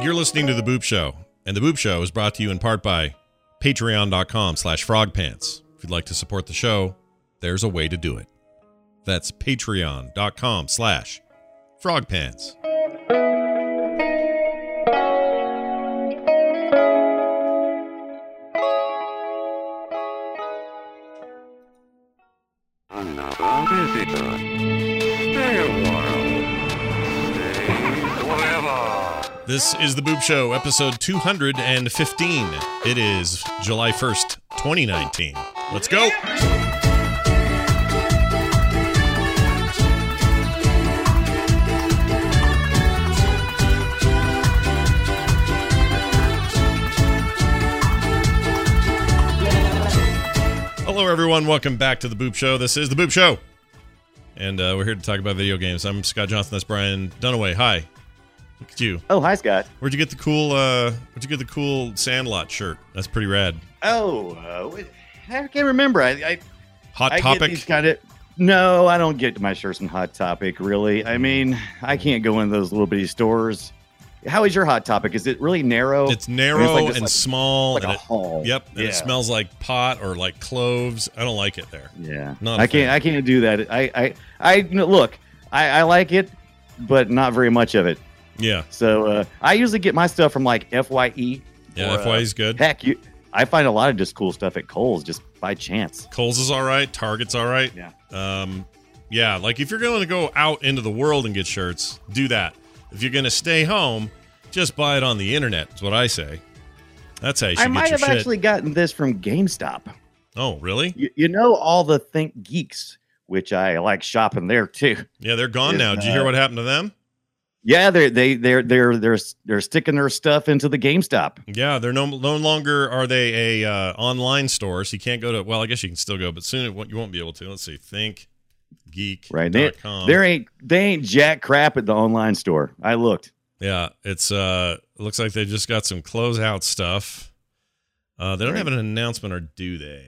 You're listening to The Boop Show, and The Boop Show is brought to you in part by patreon.com/frogpants. If you'd like to support the show, there's a way to do it. That's patreon.com/frogpants. Another visitor. Stay a while. Stay forever. This is The Boop Show, episode 215. It is July 1st, 2019. Let's go! Hello, everyone. Welcome back to The Boop Show. This is The Boop Show. And we're here to talk about video games. I'm Scott Johnson. That's Brian Dunaway. Hi. Look at you. Oh, hi, Scott. Where'd you get the cool Sandlot shirt? That's pretty rad. Oh, I can't remember. Hot I Topic? get these No, I don't get my shirts from Hot Topic, really. I mean, I can't go in those little bitty stores. How is your Hot Topic? Is it really narrow? It's narrow and and small. Like and a hall. Yep. And it smells like pot or like cloves. I don't like it there. Yeah. Not I can't do that. Look, I like it, but not very much of it. Yeah. So I usually get my stuff from like FYE. Yeah, FYE is good. Heck, I find a lot of just cool stuff at Kohl's just by chance. Kohl's is all right. Target's all right. Yeah. Yeah, like if you're going to go out into the world and get shirts, do that. If you're going to stay home, just buy it on the internet, is what I say. That's how you should I get might your have shit. actually gotten this from GameStop. Oh, really? You know all the Think Geeks, which I like shopping there too. Yeah, they're gone now. Did you hear what happened to them? Yeah, they're sticking their stuff into the GameStop. Yeah, they're no longer are they a online store, so you can't go to. Well, I guess you can still go, but soon you won't be able to. Let's see, ThinkGeek.com. Right, they ain't jack crap at the online store. I looked. Yeah, it's looks like they just got some closeout stuff. They don't have an announcement, or do they?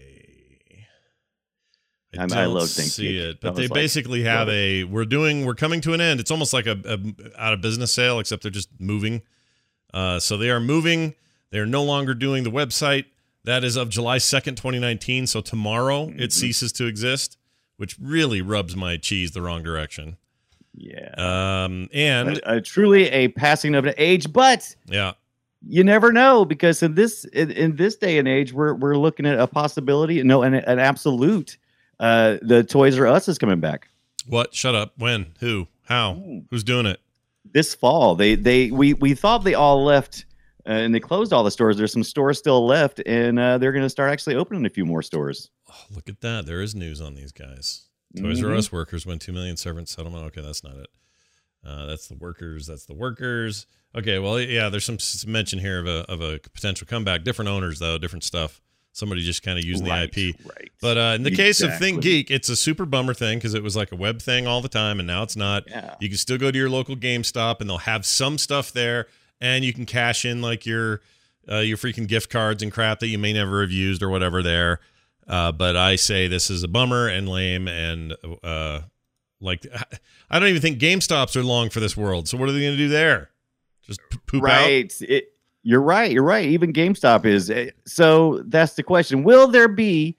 I love Think see Geek. it, but they basically have we're coming to an end. It's almost like a out of business sale, except they're just moving. So they are moving. They're no longer doing the website. That is of July 2nd, 2019. So tomorrow it ceases to exist, which really rubs my cheese the wrong direction. Yeah. And truly a passing of an age, but yeah, you never know, because in this day and age, we're looking at a possibility. No, an absolute. The Toys R Us is coming back. What? Shut up. When? Who? How? Who's doing it? This fall. We thought they all left, and they closed all the stores. There's some stores still left, and they're going to start actually opening a few more stores. Oh, look at that. There is news on these guys. Toys R Us workers win $2 million severance settlement. Okay, that's not it. That's the workers. Okay, well, yeah, there's some mention here of a potential comeback. Different owners, though, different stuff. Somebody just kind of using the IP. Right. But in the case of Think Geek, it's a super bummer thing because it was like a web thing all the time, and now it's not. Yeah. You can still go to your local GameStop, and they'll have some stuff there, and you can cash in like your freaking gift cards and crap that you may never have used or whatever there. But I say this is a bummer and lame, and like I don't even think GameStops are long for this world. So what are they going to do there? Just poop out? You're right. Even GameStop is. So that's the question. Will there be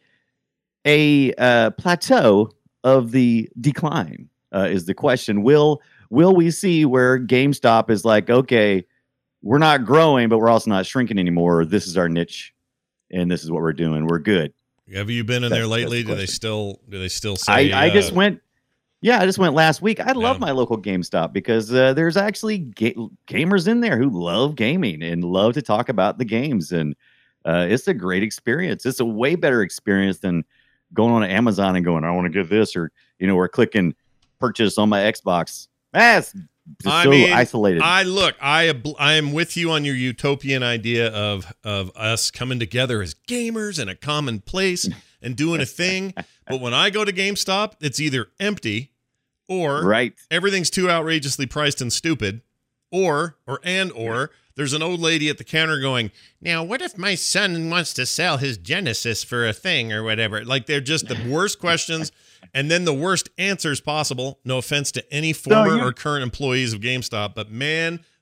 a plateau of the decline? Is the question. Will we see where GameStop is like, okay, we're not growing, but we're also not shrinking anymore. This is our niche, and this is what we're doing. We're good. Have you been in there lately? Do they still say? I just went. Yeah, I just went last week. I love my local GameStop because there's actually gamers in there who love gaming and love to talk about the games. And it's a great experience. It's a way better experience than going on Amazon and going, I want to get this, or, or clicking purchase on my Xbox. It's isolated. I am with you on your utopian idea of us coming together as gamers in a common place and doing a thing. But when I go to GameStop, it's either empty or everything's too outrageously priced and stupid, or there's an old lady at the counter going, now, what if my son wants to sell his Genesis for a thing or whatever? Like, they're just the worst questions and then the worst answers possible. No offense to any former or current employees of GameStop, but man,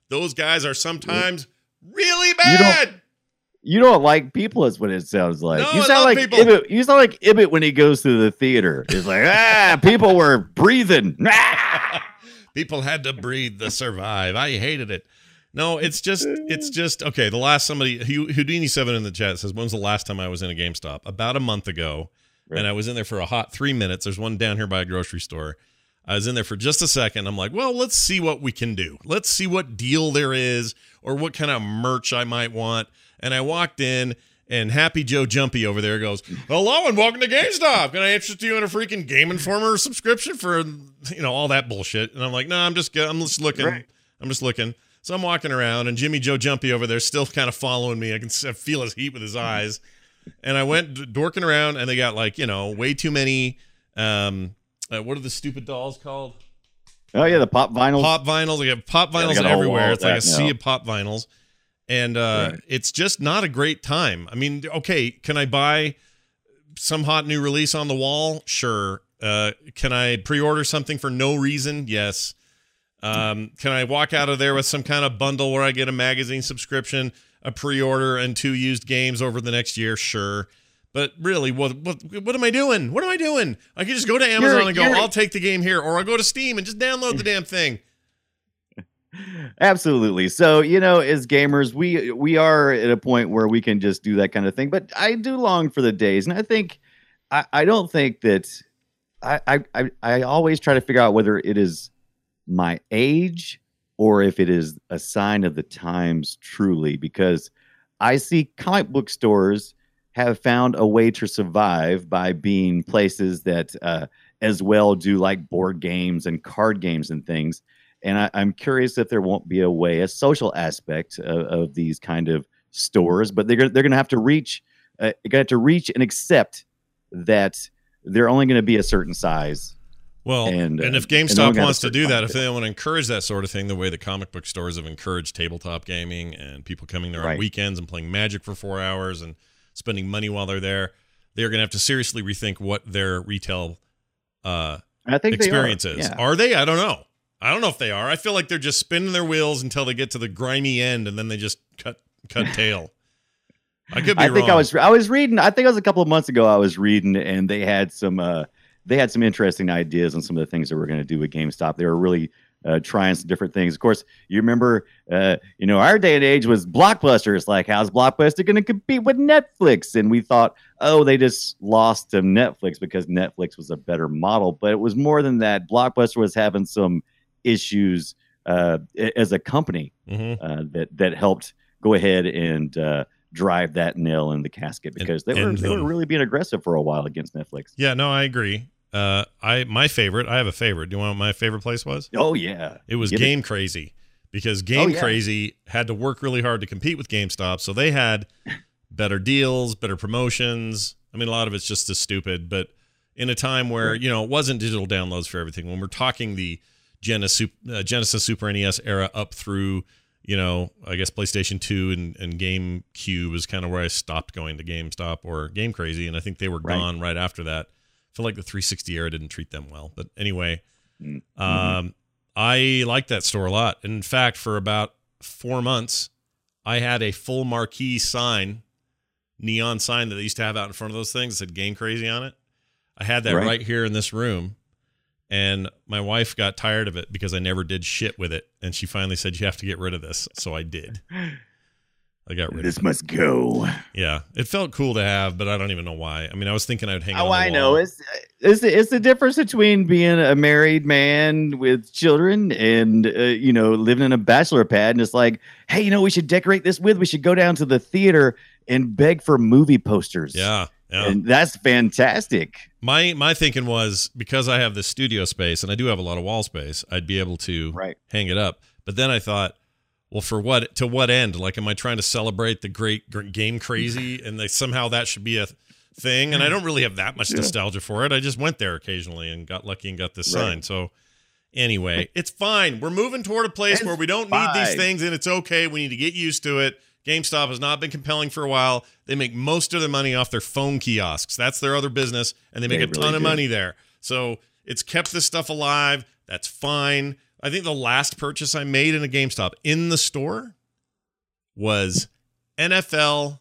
those guys are sometimes really bad. You don't like people is what it sounds like. No, You I sound love like people. Ibbot. You sound like Ibbot when he goes to the theater. It's like, people were breathing. People had to breathe to survive. I hated it. No, it's just okay. The last Houdini7 in the chat says, when's the last time I was in a GameStop? About a month ago. Right. And I was in there for a hot 3 minutes. There's one down here by a grocery store. I was in there for just a second. I'm like, well, let's see what we can do. Let's see what deal there is or what kind of merch I might want. And I walked in, and Happy Joe Jumpy over there goes, hello and welcome to GameStop. Can I interest you in a freaking Game Informer subscription for, all that bullshit? And I'm like, no, I'm just looking. Right. I'm just looking. So I'm walking around, and Jimmy Joe Jumpy over there still kind of following me. I can feel his heat with his eyes. And I went dorking around, and they got way too many. What are the stupid dolls called? Oh yeah, the pop vinyls. Pop vinyls. They have pop Yeah, they vinyls got a whole everywhere. wall It's like a of that sea now. of pop vinyls. And Right. it's just not a great time. I mean, okay, can I buy some hot new release on the wall? Sure. Can I pre-order something for no reason? Yes. Can I walk out of there with some kind of bundle where I get a magazine subscription, a pre-order, and 2 used games over the next year? Sure. But really, what am I doing? What am I doing? I can just go to Amazon and go, I'll take the game here. Or I'll go to Steam and just download the damn thing. Absolutely. So, as gamers, we are at a point where we can just do that kind of thing. But I do long for the days, and I think I don't think that I always try to figure out whether it is my age or if it is a sign of the times truly, because I see comic book stores have found a way to survive by being places that as well do like board games and card games and things. And I'm curious if there won't be a social aspect of these kind of stores, but they're going to have to reach, and accept that they're only going to be a certain size. Well, and if and GameStop they'll wants to do that, if fit. they want to encourage that sort of thing, the way the comic book stores have encouraged tabletop gaming and people coming there on Right. weekends and playing Magic for 4 hours and spending money while they're there, they're going to have to seriously rethink what their retail I think experience they are. is. Yeah. Are they? I don't know. I don't know if they are. I feel like they're just spinning their wheels until they get to the grimy end, and then they just cut tail. I could be I think wrong. I was reading. I think it was a couple of months ago. I was reading, and they had some interesting ideas on some of the things that we're going to do with GameStop. They were really trying some different things. Of course, you remember, our day and age was Blockbuster. It's like, how's Blockbuster going to compete with Netflix? And we thought, oh, they just lost to Netflix because Netflix was a better model. But it was more than that. Blockbuster was having some issues as a company that helped go ahead and drive that nail in the casket, because they were really being aggressive for a while against Netflix. Yeah, no, I agree. I have a favorite. Do you want what my favorite place was? Oh yeah, It was Game Crazy, because Game Crazy had to work really hard to compete with GameStop, so they had better deals, better promotions. I mean, a lot of it's just as stupid, in a time where it wasn't digital downloads for everything. When we're talking the Genesis Super NES era up through I guess PlayStation 2 and GameCube is kind of where I stopped going to GameStop or Game Crazy, and I think they were gone right after that. I feel like the 360 era didn't treat them well, but anyway, I liked that store a lot. In fact, for about 4 months, I had a full marquee neon sign that they used to have out in front of those things that said Game Crazy on it. I had that right here in this room. And my wife got tired of it because I never did shit with it. And she finally said, you have to get rid of this. So I did. I got rid of it. This must go. Yeah. It felt cool to have, but I don't even know why. I mean, I was thinking I'd hang it on the I wall. know. It's the difference between being a married man with children and, living in a bachelor pad. And it's like, hey, we should decorate this with. We should go down to the theater and beg for movie posters. Yeah. Yeah. And that's fantastic. My thinking was, because I have this studio space and I do have a lot of wall space, I'd be able to hang it up. But then I thought, well, to what end? Like, am I trying to celebrate the great Game Crazy and somehow that should be a thing? And I don't really have that much nostalgia for it. I just went there occasionally and got lucky and got this sign. So anyway, it's fine. We're moving toward a place where we don't need these things, and it's okay. We need to get used to it. GameStop has not been compelling for a while. They make most of their money off their phone kiosks. That's their other business, and they make a ton of money there. So it's kept this stuff alive. That's fine. I think the last purchase I made in a GameStop in the store was NFL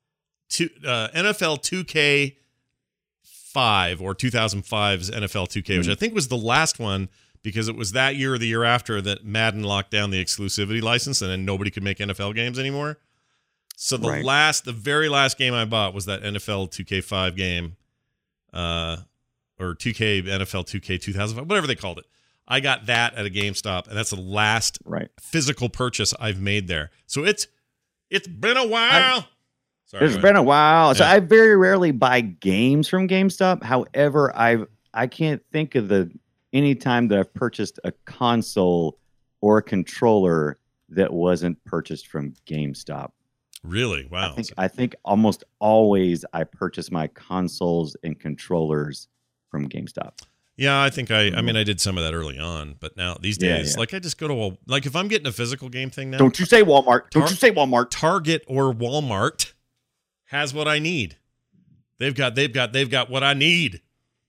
2K 5 or 2005's NFL 2K, which I think was the last one because it was that year or the year after that Madden locked down the exclusivity license and then nobody could make NFL games anymore. So the very last game I bought was that NFL 2K5 game, or 2K NFL 2K 2005, whatever they called it. I got that at a GameStop, and that's the last physical purchase I've made there. So it's been a while. It's been a while. So I very rarely buy games from GameStop. However, I can't think of any time that I've purchased a console or a controller that wasn't purchased from GameStop. Really? Wow. I think almost always I purchase my consoles and controllers from GameStop. Yeah, I think I did some of that early on, but now these days, like I just go to like if I'm getting a physical game thing now. Don't you say Walmart. Don't you say Walmart. Target or Walmart has what I need. They've got what I need.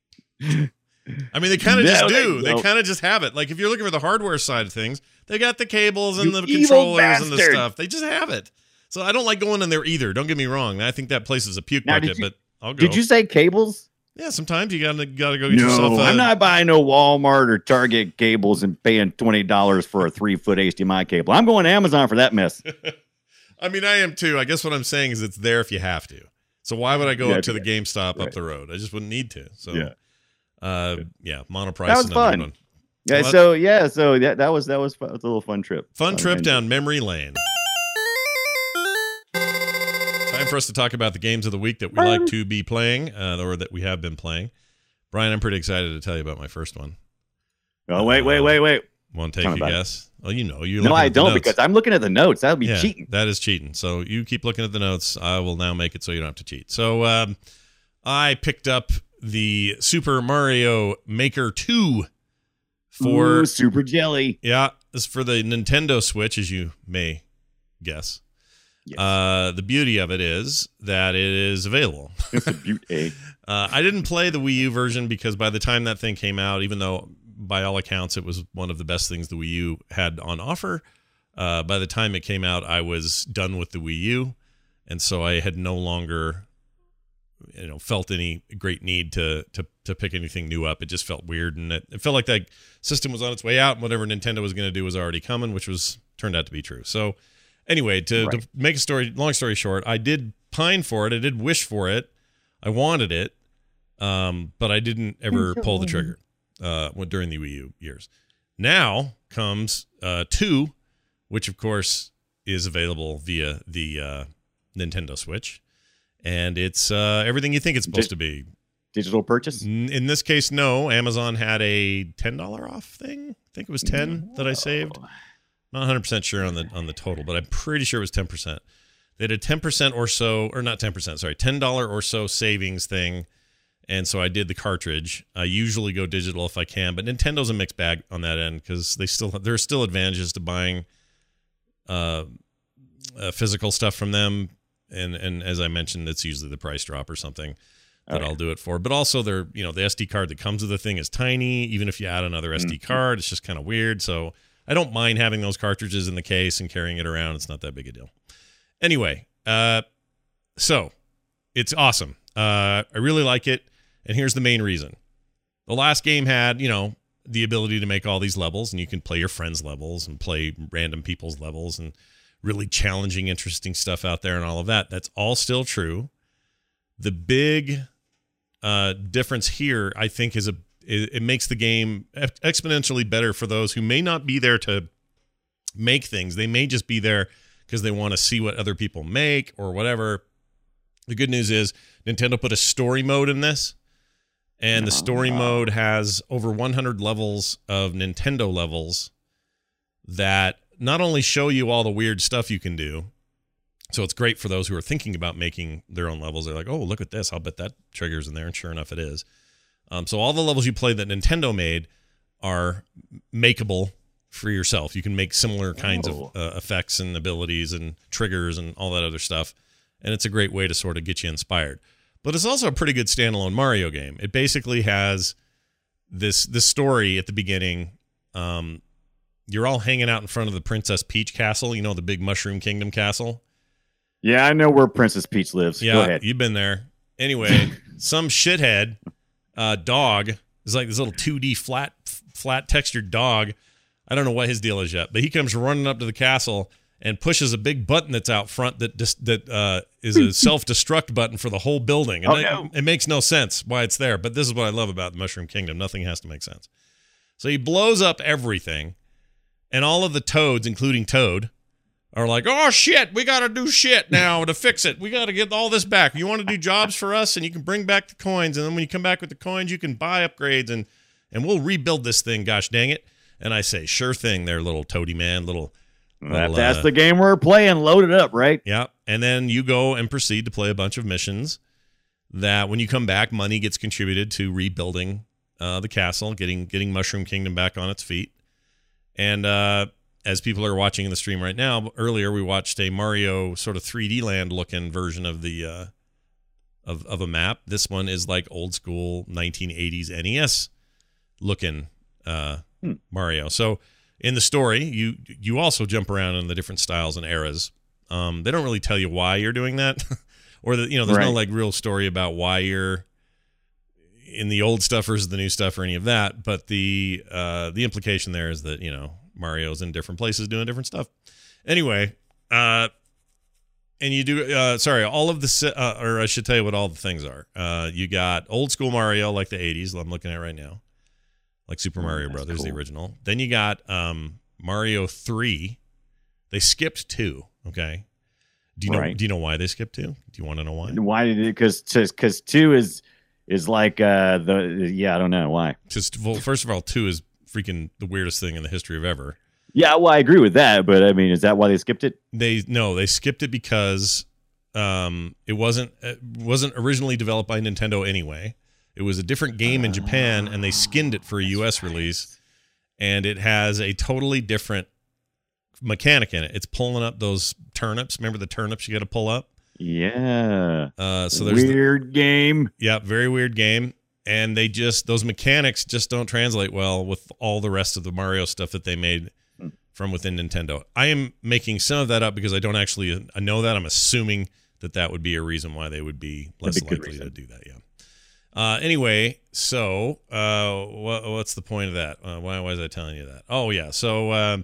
I mean, they kind of just do. They kind of just have it. Like if you're looking for the hardware side of things, they got the cables and the controllers and the stuff. They just have it. So I don't like going in there either. Don't get me wrong. I think that place is a puke bucket, but I'll go. Did you say cables? Yeah, sometimes you gotta go get yourself. I'm not buying no Walmart or Target cables and paying $20 for a 3-foot HDMI cable. I'm going to Amazon for that mess. I mean, I am too. I guess what I'm saying is it's there if you have to. So why would I go up to the GameStop up the road? I just wouldn't need to. So monoprice. That was fun. Yeah. So that was a little fun trip. Fun trip down memory lane. Time for us to talk about the games of the week that we like to be playing, or that we have been playing. Brian, I'm pretty excited to tell you about my first one. Oh, wait. Want to take a guess? Well, you know. No, I don't, because I'm looking at the notes. That would be cheating. That is cheating. So you keep looking at the notes. I will now make it so you don't have to cheat. So I picked up the Super Mario Maker 2 for Super Jelly. Yeah, this is for the Nintendo Switch, as you may guess. Yes. The beauty of it is that it is available. It's a beauty. I didn't play the Wii U version because by the time that thing came out, even though by all accounts it was one of the best things the Wii U had on offer, by the time it came out, I was done with the Wii U, and so I had no longer, felt any great need to pick anything new up. It just felt weird, and it felt like that system was on its way out, and whatever Nintendo was going to do was already coming, which turned out to be true. So. Anyway, to make long story short, I did pine for it. I did wish for it. I wanted it, but I didn't ever pull the trigger during the Wii U years. Now comes 2, which of course is available via the Nintendo Switch, and it's everything you think it's supposed to be. Digital purchase? In this case, no. Amazon had a $10 off thing. I think it was 10 that I saved. Not 100% sure on the total, but I'm pretty sure it was 10%. They had a 10% or so, or not 10%, sorry, $10 or so savings thing, and so I did the cartridge. I usually go digital if I can, but Nintendo's a mixed bag on that end because there's still advantages to buying physical stuff from them, and as I mentioned, it's usually the price drop or something that I'll do it for. But also, the SD card that comes with the thing is tiny. Even if you add another SD card, it's just kind of weird. So. I don't mind having those cartridges in the case and carrying it around. It's not that big a deal. Anyway, so it's awesome. I really like it, and here's the main reason. The last game had, the ability to make all these levels, and you can play your friends' levels and play random people's levels and really challenging, interesting stuff out there and all of that. That's all still true. The big difference here, I think, is it makes the game exponentially better for those who may not be there to make things. They may just be there because they want to see what other people make or whatever. The good news is Nintendo put a story mode in this, and the story mode has over 100 levels of Nintendo levels that not only show you all the weird stuff you can do, so it's great for those who are thinking about making their own levels. They're like, oh, look at this. I'll bet that trigger's in there, and sure enough, it is. So all the levels you play that Nintendo made are makeable for yourself. You can make similar kinds of effects and abilities and triggers and all that other stuff. And it's a great way to sort of get you inspired. But it's also a pretty good standalone Mario game. It basically has this story at the beginning you're all hanging out in front of the Princess Peach castle. You know, the big Mushroom Kingdom castle. Yeah, I know where Princess Peach lives. Yeah, Go ahead. you've been there. Anyway, some shithead dog is like this little 2D flat textured dog. I don't know what his deal is yet, but he comes running up to the castle and pushes a big button that's out front that is a self-destruct button for the whole building. And it makes no sense why it's there, but this is what I love about the Mushroom Kingdom. Nothing has to make sense. So he blows up everything, and all of the toads, including Toad, are like, oh, shit, we got to do shit now to fix it. We got to get all this back. You want to do jobs for us, and you can bring back the coins, and then when you come back with the coins, you can buy upgrades, and we'll rebuild this thing, gosh dang it. And I say, sure thing there, little toady man, That's the game we're playing. Load it up, right? Yeah. And then you go and proceed to play a bunch of missions that when you come back, money gets contributed to rebuilding the castle, getting Mushroom Kingdom back on its feet. And as people are watching in the stream right now, earlier we watched a Mario sort of 3D land looking version of the of a map. This one is like old school 1980s NES looking Mario. So in the story, you also jump around in the different styles and eras. They don't really tell you why you're doing that, or there's no like real story about why you're in the old stuff versus the new stuff or any of that. But the implication there is that Mario's in different places doing different stuff. Anyway, and you do all of the or I should tell you what all the things are. You got old school Mario like the 80s. I'm looking at right now. Like Super Mario Brothers, the original. Then you got Mario 3. They skipped 2. Okay. Do you know why they skipped 2? Do you want to know why? Why did it? Because 2 is like I don't know why. Well, first of all, 2 is freaking the weirdest thing in the history of ever. Yeah, well, I agree with that, but I mean, is that why they skipped it? They skipped it because it wasn't originally developed by Nintendo anyway. It was a different game in Japan, and they skinned it for a U.S. release, and it has a totally different mechanic in it. It's pulling up those turnips. Remember the turnips you got to pull up? Yeah. So there's weird game. Yeah, very weird game, and those mechanics just don't translate well with all the rest of the Mario stuff that they made from within Nintendo. I am making some of that up because I don't actually know that. I'm assuming that would be a reason why they would be less likely to do that. Yeah. Anyway, so what's the point of that? Why was I telling you that? Oh, yeah. So,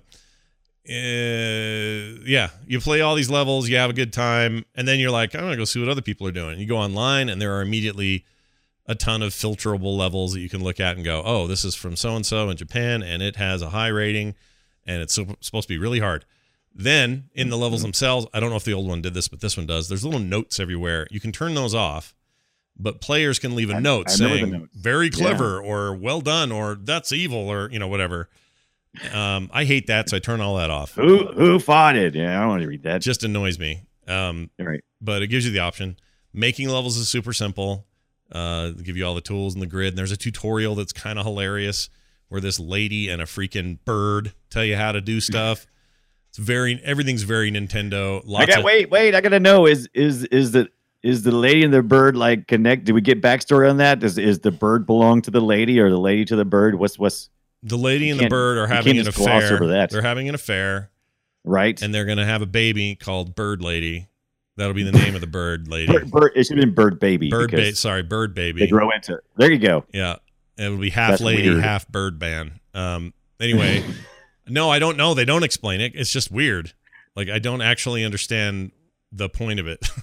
you play all these levels, you have a good time, and then you're like, I'm going to go see what other people are doing. You go online, and there are immediately a ton of filterable levels that you can look at and go, oh, this is from so-and-so in Japan, and it has a high rating, and it's supposed to be really hard. Then, in the levels themselves, I don't know if the old one did this, but this one does. There's little notes everywhere. You can turn those off. But players can leave a note saying very clever or well done or that's evil or whatever. I hate that, so I turn all that off. Who fought it? Yeah, I don't want to read that. It just annoys me. Right. But it gives you the option. Making levels is super simple. They give you all the tools in the grid. And there's a tutorial that's kind of hilarious where this lady and a freaking bird tell you how to do stuff. Everything's very Nintendo. Wait, I gotta know is the lady and the bird like connect? Do we get backstory on that? Is the bird belong to the lady or the lady to the bird? What's the lady and the bird are having an affair? Over that. They're having an affair, right? And they're gonna have a baby called Bird Lady. That'll be the name of the bird lady. It should have been Bird Baby. Bird Baby. They grow into it. There you go. Yeah, it'll be half lady, half bird man. Anyway, no, I don't know. They don't explain it. It's just weird. Like I don't actually understand the point of it.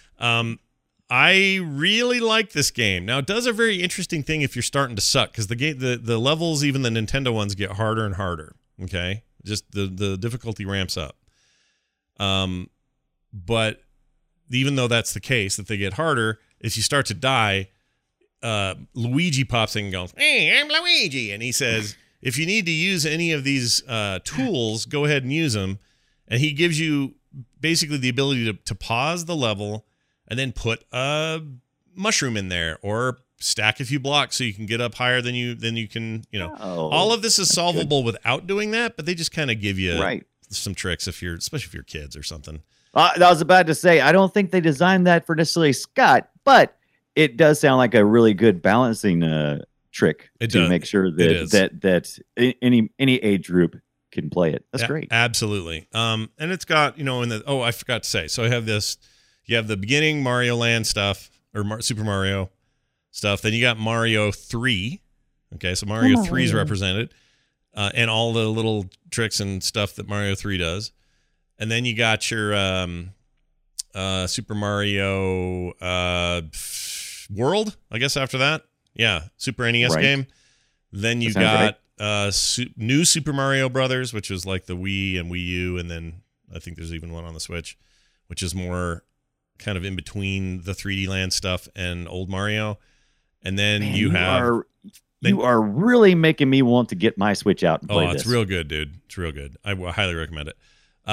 I really like this game. Now, it does a very interesting thing if you're starting to suck, because the levels, even the Nintendo ones, get harder and harder. Okay, just the difficulty ramps up. But even though that's the case, that they get harder, if you start to die, Luigi pops in and goes, "Hey, I'm Luigi," and he says, "If you need to use any of these tools, go ahead and use them." And he gives you basically the ability to pause the level and then put a mushroom in there or stack a few blocks so you can get up higher than you can, all of this is solvable without doing that, but they just kind of give you some tricks especially if you're kids or something. I was about to say, I don't think they designed that for necessarily Scott, but it does sound like a really good balancing trick to make sure that any age group can play it. That's Yeah, great. Absolutely. And it's got, I forgot to say. So I have this, you have the beginning Mario Land stuff or Super Mario stuff. Then you got Mario 3. Okay. So Mario 3 is represented and all the little tricks and stuff that Mario 3 does. And then you got your Super Mario World, I guess after that. Yeah. Super NES game. Then you got new Super Mario Brothers, which is like the Wii and Wii U, and then I think there's even one on the Switch, which is more kind of in between the 3D Land stuff and old Mario. And then you are really making me want to get my Switch out and play this. It's real good, dude. It's real good. I highly recommend it.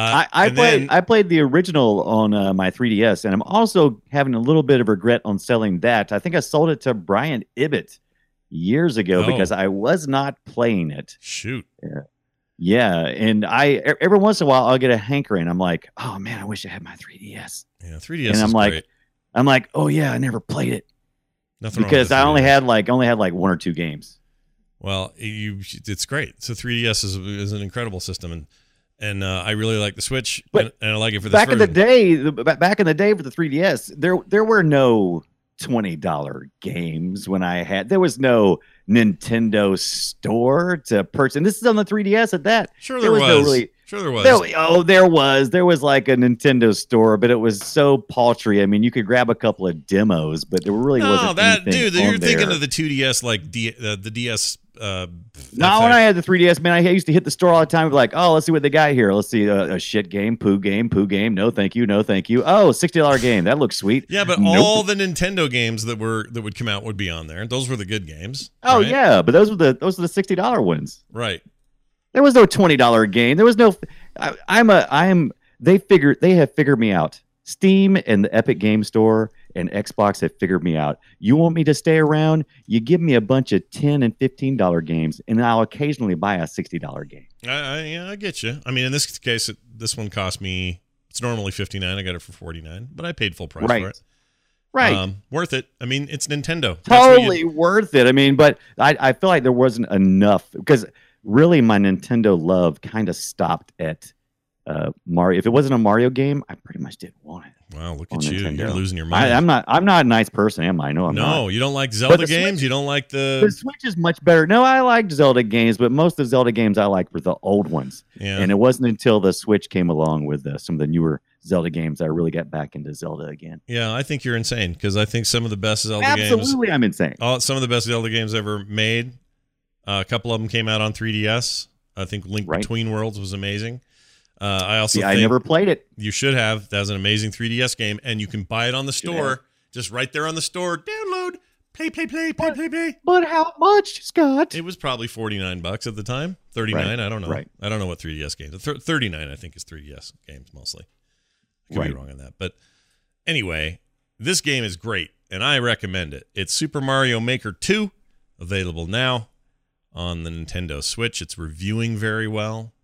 I played the original on my 3DS, and I'm also having a little bit of regret on selling that. I think I sold it to Brian Ibbett years ago because I was not playing it. Shoot. Yeah, and every once in a while I'll get a hankering. I'm like, oh man, I wish I had my 3DS. Yeah, 3DS. And I'm like, oh yeah, I never played it. Nothing because I only had like one or two games. Well, it's great. So 3DS is an incredible system, and I really like the Switch, and I like it for this back version. Back in the day for the 3DS, there were no $20 games when I had. There was no Nintendo store to purchase. And this is on the 3DS at that. Sure, there was. Sure, there was. There was like a Nintendo store, but it was so paltry. I mean, you could grab a couple of demos, but there really wasn't anything dude, on you're there. thinking of the 2DS, like the DS. No, when I had the 3DS, man, I used to hit the store all the time. Like, oh, let's see what they got here. Let's see a shit game, poo game. No, thank you. Oh, $60 game. That looks sweet. Yeah, but all the Nintendo games that would come out would be on there. Those were the good games. Oh right? yeah, but those were the $60 ones. Right. There was no $20 game. There was no. They have figured me out. Steam and the Epic Game Store and Xbox have figured me out. You want me to stay around? You give me a bunch of $10 and $15 games, and I'll occasionally buy a $60 game. I get you. I mean, in this case, this one cost me. It's normally $59. I got it for $49, but I paid full price for it. Right. Worth it. I mean, it's Nintendo. Totally worth it. I mean, but I feel like there wasn't enough because really my Nintendo love kind of stopped at Mario. If it wasn't a Mario game, I pretty much didn't want it. Wow, look at you. Nintendo. You're losing your mind. I'm not a nice person, am I? No, I'm not. No, you don't like Zelda games? Switch, you don't like the Switch is much better. No, I liked Zelda games, but most of the Zelda games I liked were the old ones. Yeah. And it wasn't until the Switch came along with some of the newer Zelda games I really got back into Zelda again. Yeah, I think you're insane because I think some of the best Zelda games. Absolutely, I'm insane. Some of the best Zelda games ever made. A couple of them came out on 3DS. I think Link Between Worlds was amazing. I also think I never played it. You should have. That was an amazing 3DS game, and you can buy it on the store. Just right there on the store. Download, play. But how much, Scott? It was probably $49 at the time. $39. Right. I don't know. Right. I don't know what 3DS games. $39, I think, is 3DS games mostly. I could be wrong on that, but anyway, this game is great, and I recommend it. It's Super Mario Maker 2, available now on the Nintendo Switch. It's reviewing very well.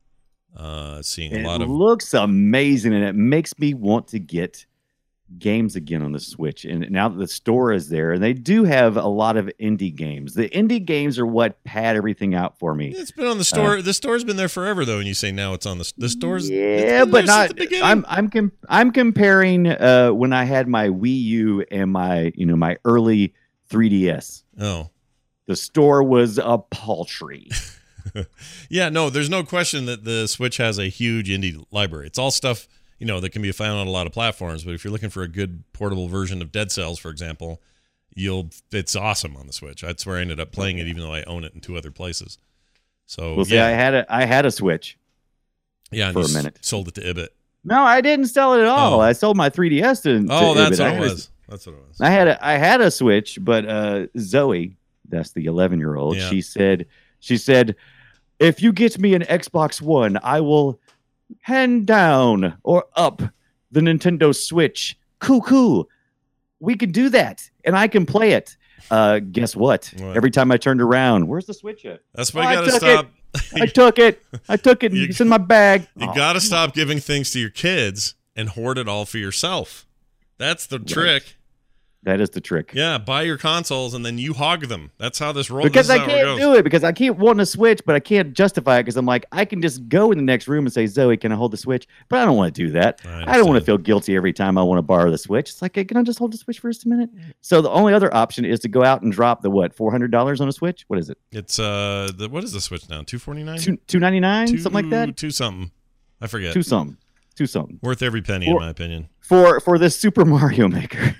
It looks amazing, and it makes me want to get games again on the Switch. And now that the store is there, and they do have a lot of indie games. The indie games are what pad everything out for me. It's been on the store. The store's been there forever, though. And you say now it's on the store's. Yeah, but not. I'm comparing when I had my Wii U and my early 3DS. Oh, the store was a paltry. Yeah, no, there's no question that the Switch has a huge indie library. It's all stuff, that can be found on a lot of platforms. But if you're looking for a good portable version of Dead Cells, for example, it's awesome on the Switch. That's where I ended up playing it, even though I own it in 2 other places. So, see, I had a Switch. Yeah, for a minute. Sold it to Ibbett. No, I didn't sell it at all. I sold my 3DS to that's Ibbett. what it was. That's what it was. I had a Switch, but Zoe, that's the 11-year-old, she said, if you get me an Xbox One, I will hand down or up the Nintendo Switch. Cool. We can do that, and I can play it. Guess what? Every time I turned around, where's the Switch at? That's why you got to stop. I took it. It's in my bag. You got to stop giving things to your kids and hoard it all for yourself. That's the trick. That is the trick. Yeah, buy your consoles and then you hog them. That's how this rolls. Because I can't do it because I keep wanting to switch, but I can't justify it because I'm like, I can just go in the next room and say, Zoe, can I hold the Switch? But I don't want to do that. I don't want to feel guilty every time I want to borrow the Switch. It's like, hey, can I just hold the Switch for just a minute? So the only other option is to go out and drop the $400 on a Switch? What is it? It's what is the Switch now? $249? $299? Something like that? Two something. I forget. Two something. Worth every penny, in my opinion. For this Super Mario Maker.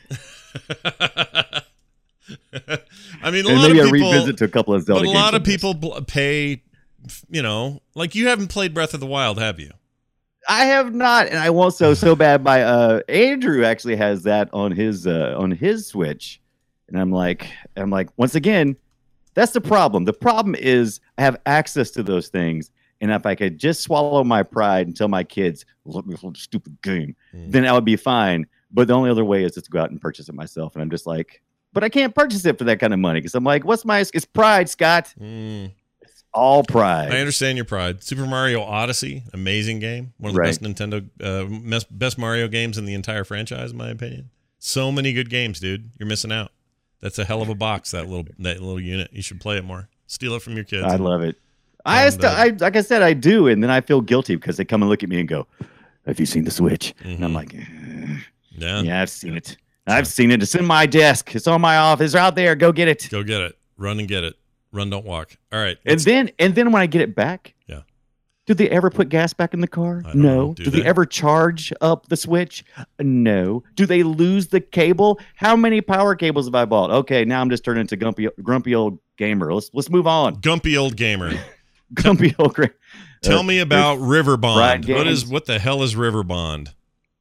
I mean, maybe a revisit to a couple of Zelda games. But a lot of people pay, like you haven't played Breath of the Wild, have you? I have not, and I want so bad. My Andrew actually has that on his Switch, and I'm like, once again, that's the problem. The problem is I have access to those things, and if I could just swallow my pride and tell my kids, "Look, this little stupid game," then I would be fine. But the only other way is just to go out and purchase it myself. And I'm just like, but I can't purchase it for that kind of money. Because I'm like, it's pride, Scott. It's all pride. I understand your pride. Super Mario Odyssey, amazing game. One of the best Nintendo, best Mario games in the entire franchise, in my opinion. So many good games, dude. You're missing out. That's a hell of a box, that little unit. You should play it more. Steal it from your kids. I love it. Like I said, I do. And then I feel guilty because they come and look at me and go, have you seen the Switch? And I'm like, Yeah, I've seen it. I've seen it. It's in my desk. It's on my office. It's out there. Go get it. Go get it. Run and get it. Run, don't walk. All right. And then when I get it back, do they ever put gas back in the car? No. Do they ever charge up the Switch? No. Do they lose the cable? How many power cables have I bought? Okay, now I'm just turning into grumpy old gamer. Let's move on. Gumpy old gamer. Gumpy old gamer. Tell me about River Bond. What the hell is River Bond?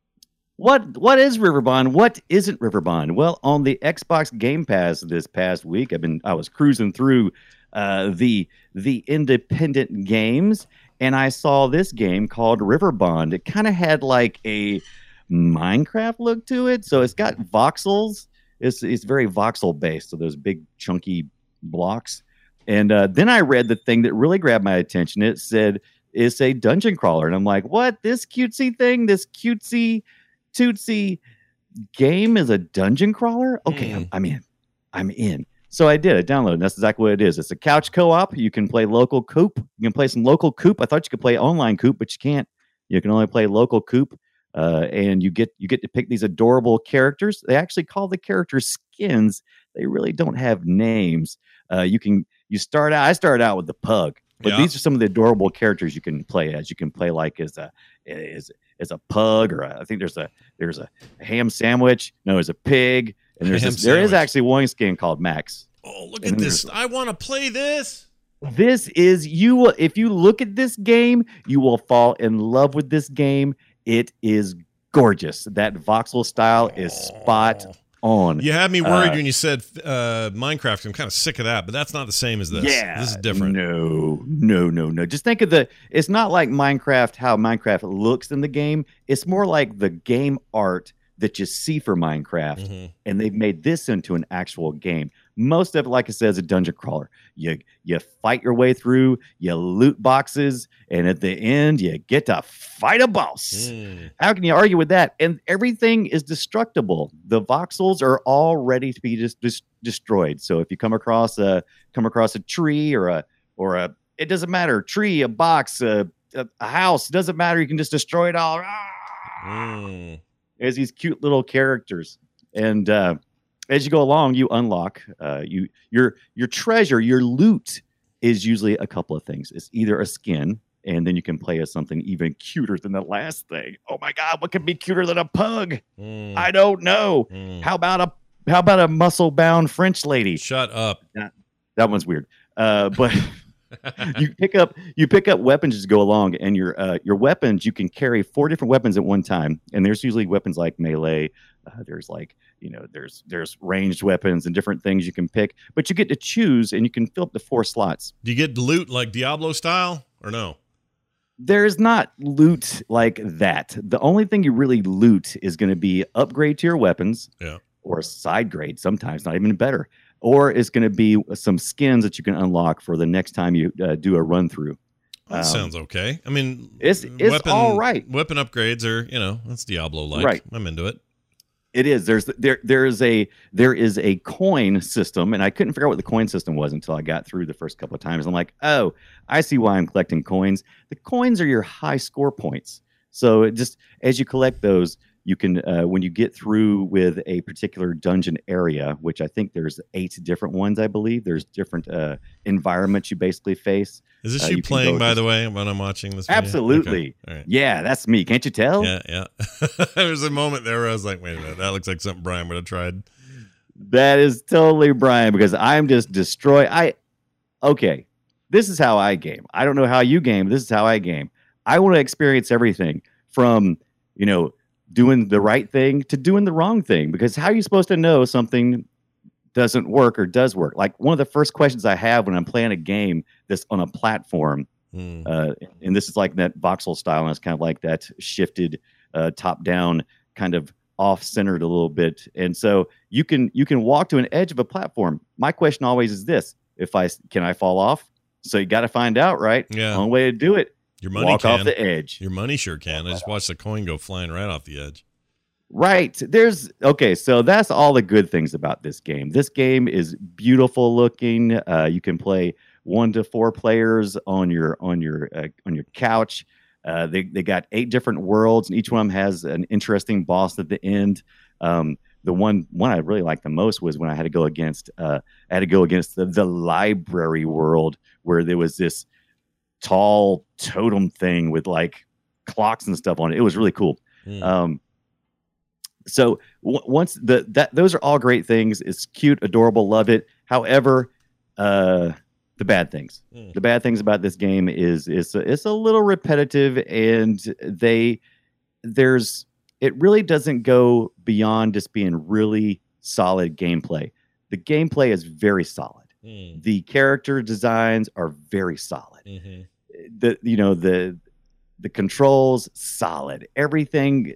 What is River Bond? What isn't River Bond? Well, on the Xbox Game Pass this past week, I was cruising through the independent games, and I saw this game called River Bond. It kind of had like a Minecraft look to it, so it's got voxels. It's very voxel based, so those big chunky blocks. And then I read the thing that really grabbed my attention. It said it's a dungeon crawler, and I'm like, what? This cutesy thing? This cutesy Tootsie game is a dungeon crawler? Okay, I'm in. So I did. I downloaded. And that's exactly what it is. It's a couch co-op. You can play local coop. You can play some local coop. I thought you could play online coop, but you can't. You can only play local coop. And you get to pick these adorable characters. They actually call the characters skins. They really don't have names. I started out with the pug. But these are some of the adorable characters you can play as. You can play like as a pug, or I think there's a ham sandwich. No, there's a pig, and there is actually one skin called Max. Oh, look at this! I want to play this. This is if you look at this game, you will fall in love with this game. It is gorgeous. That voxel style is spot on. You had me worried when you said Minecraft. I'm kind of sick of that, but that's not the same as this. Yeah, this is different. No. Just think of it's not like Minecraft, how Minecraft looks in the game. It's more like the game art that you see for Minecraft, and they've made this into an actual game. Most of it, like I said, is a dungeon crawler. You fight your way through, you loot boxes, and at the end, you get to fight a boss. How can you argue with that? And everything is destructible. The voxels are all ready to be just destroyed. So if you come across a tree or a it doesn't matter, tree, a box, a house, it doesn't matter. You can just destroy it all. There's these cute little characters, and as you go along, you unlock your treasure, your loot is usually a couple of things. It's either a skin, and then you can play as something even cuter than the last thing. Oh my God, what could be cuter than a pug? I don't know. How about a muscle-bound French lady? Shut up. That one's weird. But you pick up weapons as you go along, and your weapons, you can carry 4 different weapons at one time, and there's usually weapons like melee. There's there's ranged weapons and different things you can pick, but you get to choose, and you can fill up to 4 slots. Do you get loot like Diablo style or no? There's not loot like that. The only thing you really loot is going to be upgrade to your weapons, or side grade. Sometimes not even better. Or it's going to be some skins that you can unlock for the next time you do a run through. That sounds okay. I mean, it's all right. Weapon upgrades are, that's Diablo-like. Right. I'm into it. It is. There is a coin system, and I couldn't figure out what the coin system was until I got through the first couple of times. I'm like, oh, I see why I'm collecting coins. The coins are your high score points. So it just as you collect those, you can when you get through with a particular dungeon area, which I think there's 8 different ones. I believe there's different environments you basically face. Is this you playing, by the way, when I'm watching this video? Absolutely. Okay. Right. Yeah, that's me. Can't you tell? Yeah. There was a moment there where I was like, wait a minute, that looks like something Brian would have tried. That is totally Brian, because I'm just okay, this is how I game. I don't know how you game. This is how I game. I want to experience everything from, doing the right thing to doing the wrong thing, because how are you supposed to know something doesn't work or does work? Like, one of the first questions I have when I'm playing a game that's on a platform, and this is like that voxel style, and it's kind of like that shifted top down, kind of off centered a little bit. And so you can walk to an edge of a platform. My question always is this: can I fall off? So you got to find out, right? Yeah. The only way to do it, your money walk can. off the edge. Your money sure can. I just watched the coin go flying right off the edge. Right. So that's all the good things about this game. This game is beautiful looking. You can play 1 to 4 players on your couch. They got 8 different worlds, and each one of them has an interesting boss at the end. The one I really liked the most was when I had to go against the library world, where there was this tall totem thing with like clocks and stuff on it. It was really cool. So once those are all great things. It's cute, adorable, love it. However, the bad things about this game is it's a little repetitive, and it really doesn't go beyond just being really solid gameplay. The gameplay is very solid. The character designs are very solid. The controls solid. Everything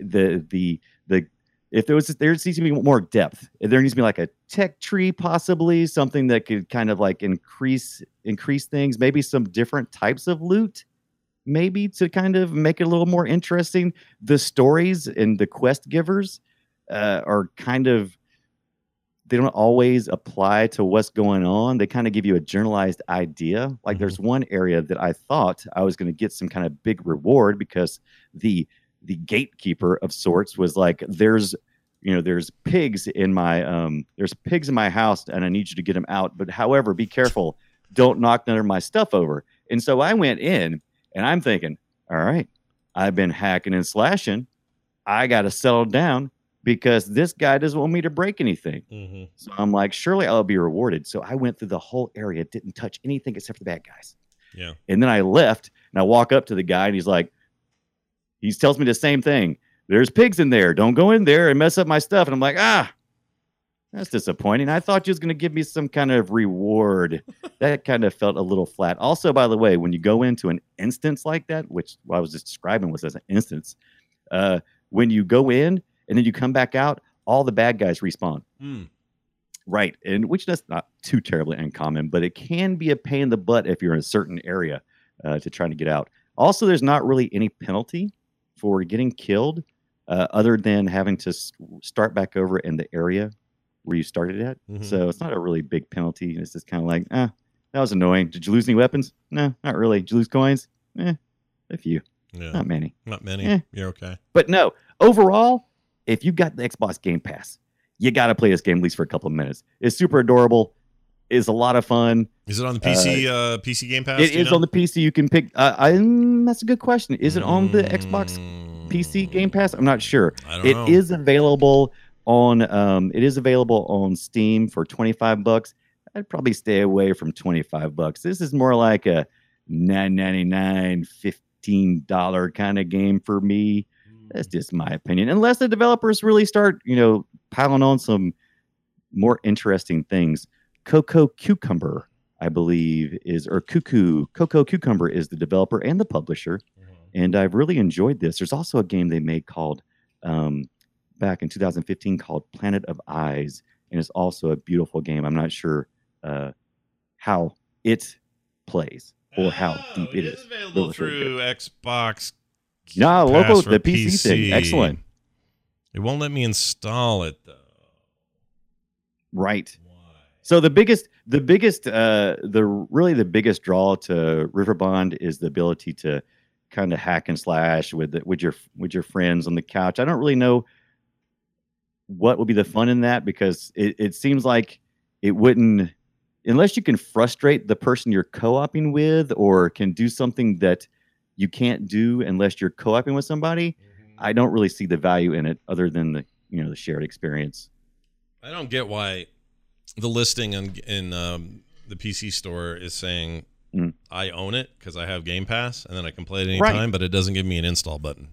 if there needs to be more depth. There needs to be like a tech tree, possibly something that could kind of like increase things. Maybe some different types of loot, maybe to kind of make it a little more interesting. The stories and the quest givers are kind of, they don't always apply to what's going on. They kind of give you a generalized idea. Like there's one area that I thought I was going to get some kind of big reward, because the gatekeeper of sorts was like, there's pigs in my house, and I need you to get them out. But however, be careful, don't knock none of my stuff over. And so I went in, and I'm thinking, all right, I've been hacking and slashing. I got to settle down, because this guy doesn't want me to break anything. So I'm like, surely I'll be rewarded. So I went through the whole area, didn't touch anything except for the bad guys. Yeah. And then I left, and I walk up to the guy, and he tells me the same thing. There's pigs in there. Don't go in there and mess up my stuff. And I'm like, that's disappointing. I thought you was going to give me some kind of reward. That kind of felt a little flat. Also, by the way, when you go into an instance like that, which what I was just describing was as an instance, when you go in and then you come back out, all the bad guys respawn. Right. And which that's not too terribly uncommon, but it can be a pain in the butt if you're in a certain area to try to get out. Also, there's not really any penalty for getting killed, other than having to start back over in the area where you started at. So it's not a really big penalty. It's just kind of like, that was annoying. Did you lose any weapons? No, not really. Did you lose coins? A few. Yeah. Not many. You're okay. But no, overall, if you've got the Xbox Game Pass, you got to play this game at least for a couple of minutes. It's super adorable. It's a lot of fun. Is it on the PC PC Game Pass? It is on the PC. You can pick. That's a good question. Is it on the Xbox PC Game Pass? I'm not sure. I don't know. It is available on Steam for $25. I'd probably stay away from $25. This is more like a $9.99, $15 kind of game for me. That's just my opinion. Unless the developers really start, piling on some more interesting things. Coco Cucumber, I believe, Coco Cucumber is the developer and the publisher. And I've really enjoyed this. There's also a game they made called back in 2015 called Planet of Eyes, and it's also a beautiful game. I'm not sure how it plays or how deep it is. It's available through Xbox. No, local the PC thing. Excellent. It won't let me install it though. Right. Why? So the biggest draw to Riverbond is the ability to kind of hack and slash with your friends on the couch. I don't really know what would be the fun in that, because it seems like it wouldn't, unless you can frustrate the person you're co-oping with, or can do something that you can't do unless you're co-oping with somebody. I don't really see the value in it, other than the shared experience. I don't get why the listing in the PC store is saying I own it because I have Game Pass and then I can play it anytime, but it doesn't give me an install button.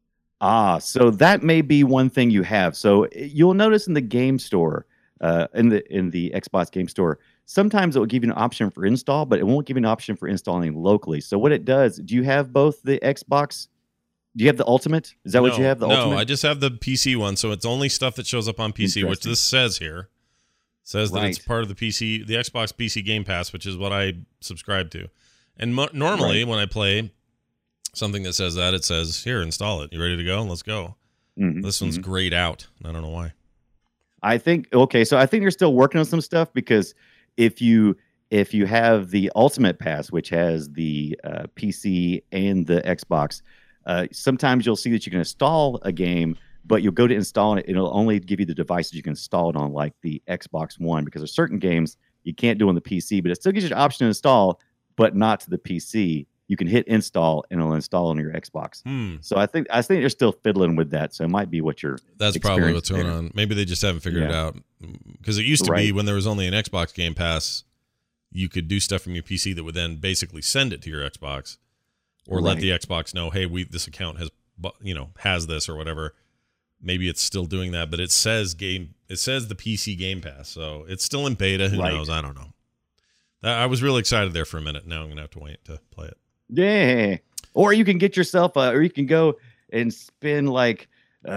So that may be one thing you have. So you'll notice in the game store, in the Xbox game store, sometimes it will give you an option for install, but it won't give you an option for installing locally. So what it does, do you have both the Xbox? Do you have the Ultimate? Is that what you have? The Ultimate? No, I just have the PC one. So it's only stuff that shows up on PC, which this says here. Says that it's part of the Xbox PC Game Pass, which is what I subscribe to. And normally when I play something that says that, it says, here, install it. You ready to go? Let's go. This one's grayed out. I don't know why. I think you're still working on some stuff, because if you have the Ultimate Pass, which has the PC and the Xbox, sometimes you'll see that you can install a game, but you'll go to install it, it'll only give you the devices you can install it on, like the Xbox One, because there's certain games you can't do on the PC, but it still gives you the option to install, but not to the PC. You can hit install and it'll install on your Xbox. So I think they're still fiddling with that. So it might be what you're. That's probably what's going on. Maybe they just haven't figured it out, because it used to be when there was only an Xbox Game Pass, you could do stuff from your PC that would then basically send it to your Xbox, or let the Xbox know, hey, this account has this or whatever. Maybe it's still doing that, but it says the PC Game Pass, so it's still in beta. Who knows? I don't know. I was really excited there for a minute. Now I'm gonna have to wait to play it. Yeah, or you can get yourself, or you can go and spend like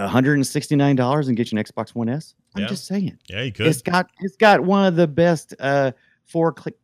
$169 and get you an Xbox One S. I'm just saying. Yeah, you could. It's got one of the best 4K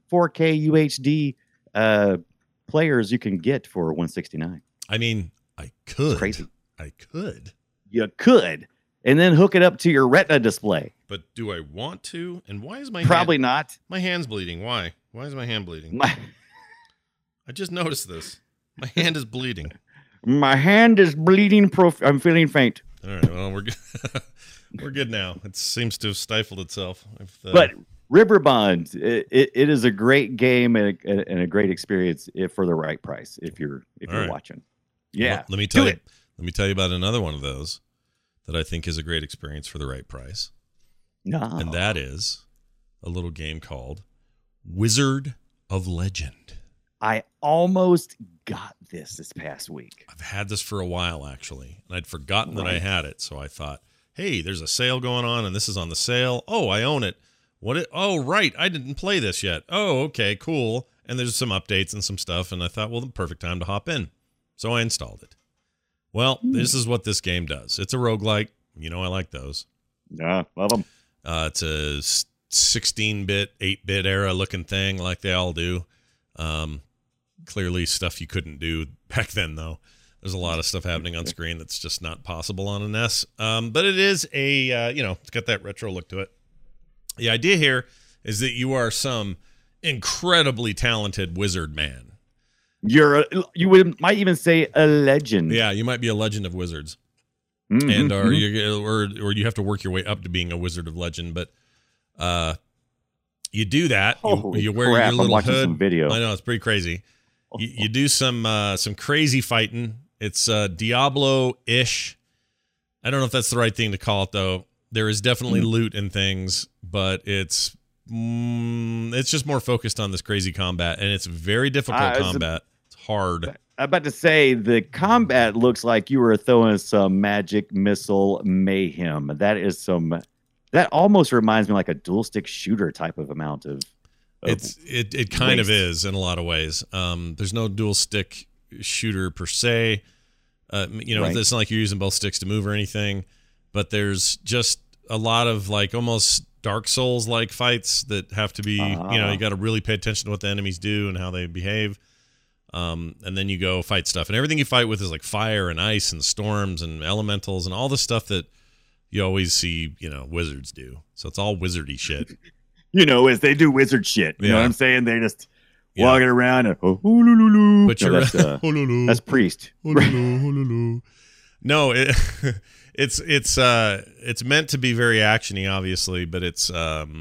UHD players you can get for $169. I mean, I could. It's crazy. I could. You could, and then hook it up to your Retina display. But do I want to? And why is my probably not? My hand's bleeding. Why? Why is my hand bleeding? I just noticed this. My hand is bleeding. My hand is bleeding. I'm feeling faint. All right. Well, we're good. We're good now. It seems to have stifled itself. But Riverbond, it is a great game and a great experience for the right price. If you're watching, Let me tell you. Let me tell you about another one of those that I think is a great experience for the right price. No. And that is a little game called Wizard of Legend. I almost got this past week. I've had this for a while, actually, and I'd forgotten that I had it. So I thought, hey, there's a sale going on, and this is on the sale. Oh, I own it. Oh, right. I didn't play this yet. Oh, okay, cool. And there's some updates and some stuff, and I thought, well, the perfect time to hop in. So I installed it. Well, this is what this game does. It's a roguelike. You know I like those. Yeah, love them. It's a 16-bit, 8-bit era looking thing like they all do. Clearly stuff you couldn't do back then, though. There's a lot of stuff happening on screen that's just not possible on an S. But it is it's got that retro look to it. The idea here is that you are some incredibly talented wizard man. Might even say a legend. Yeah, you might be a legend of wizards. And or you have to work your way up to being a wizard of legend, but you do that. You wear your little hood. Some video. I know, it's pretty crazy. You do some crazy fighting. It's Diablo-ish. I don't know if that's the right thing to call it, though. There is definitely loot and things, but it's just more focused on this crazy combat, and it's very difficult combat. It's hard. I'm about to say the combat looks like you were throwing some magic missile mayhem. That almost reminds me like a dual stick shooter type of amount of. It kind of is in a lot of ways. There's no dual stick shooter per se. It's not like you're using both sticks to move or anything, but there's just a lot of like almost Dark Souls like fights that have to be, you got to really pay attention to what the enemies do and how they behave. And then you go fight stuff, and everything you fight with is like fire and ice and storms and elementals and all the stuff that you always see, wizards do. So it's all wizardy shit. As they do wizard shit. You know what I'm saying? They just walking around and but that's priest. No, it's meant to be very actiony, obviously, but it's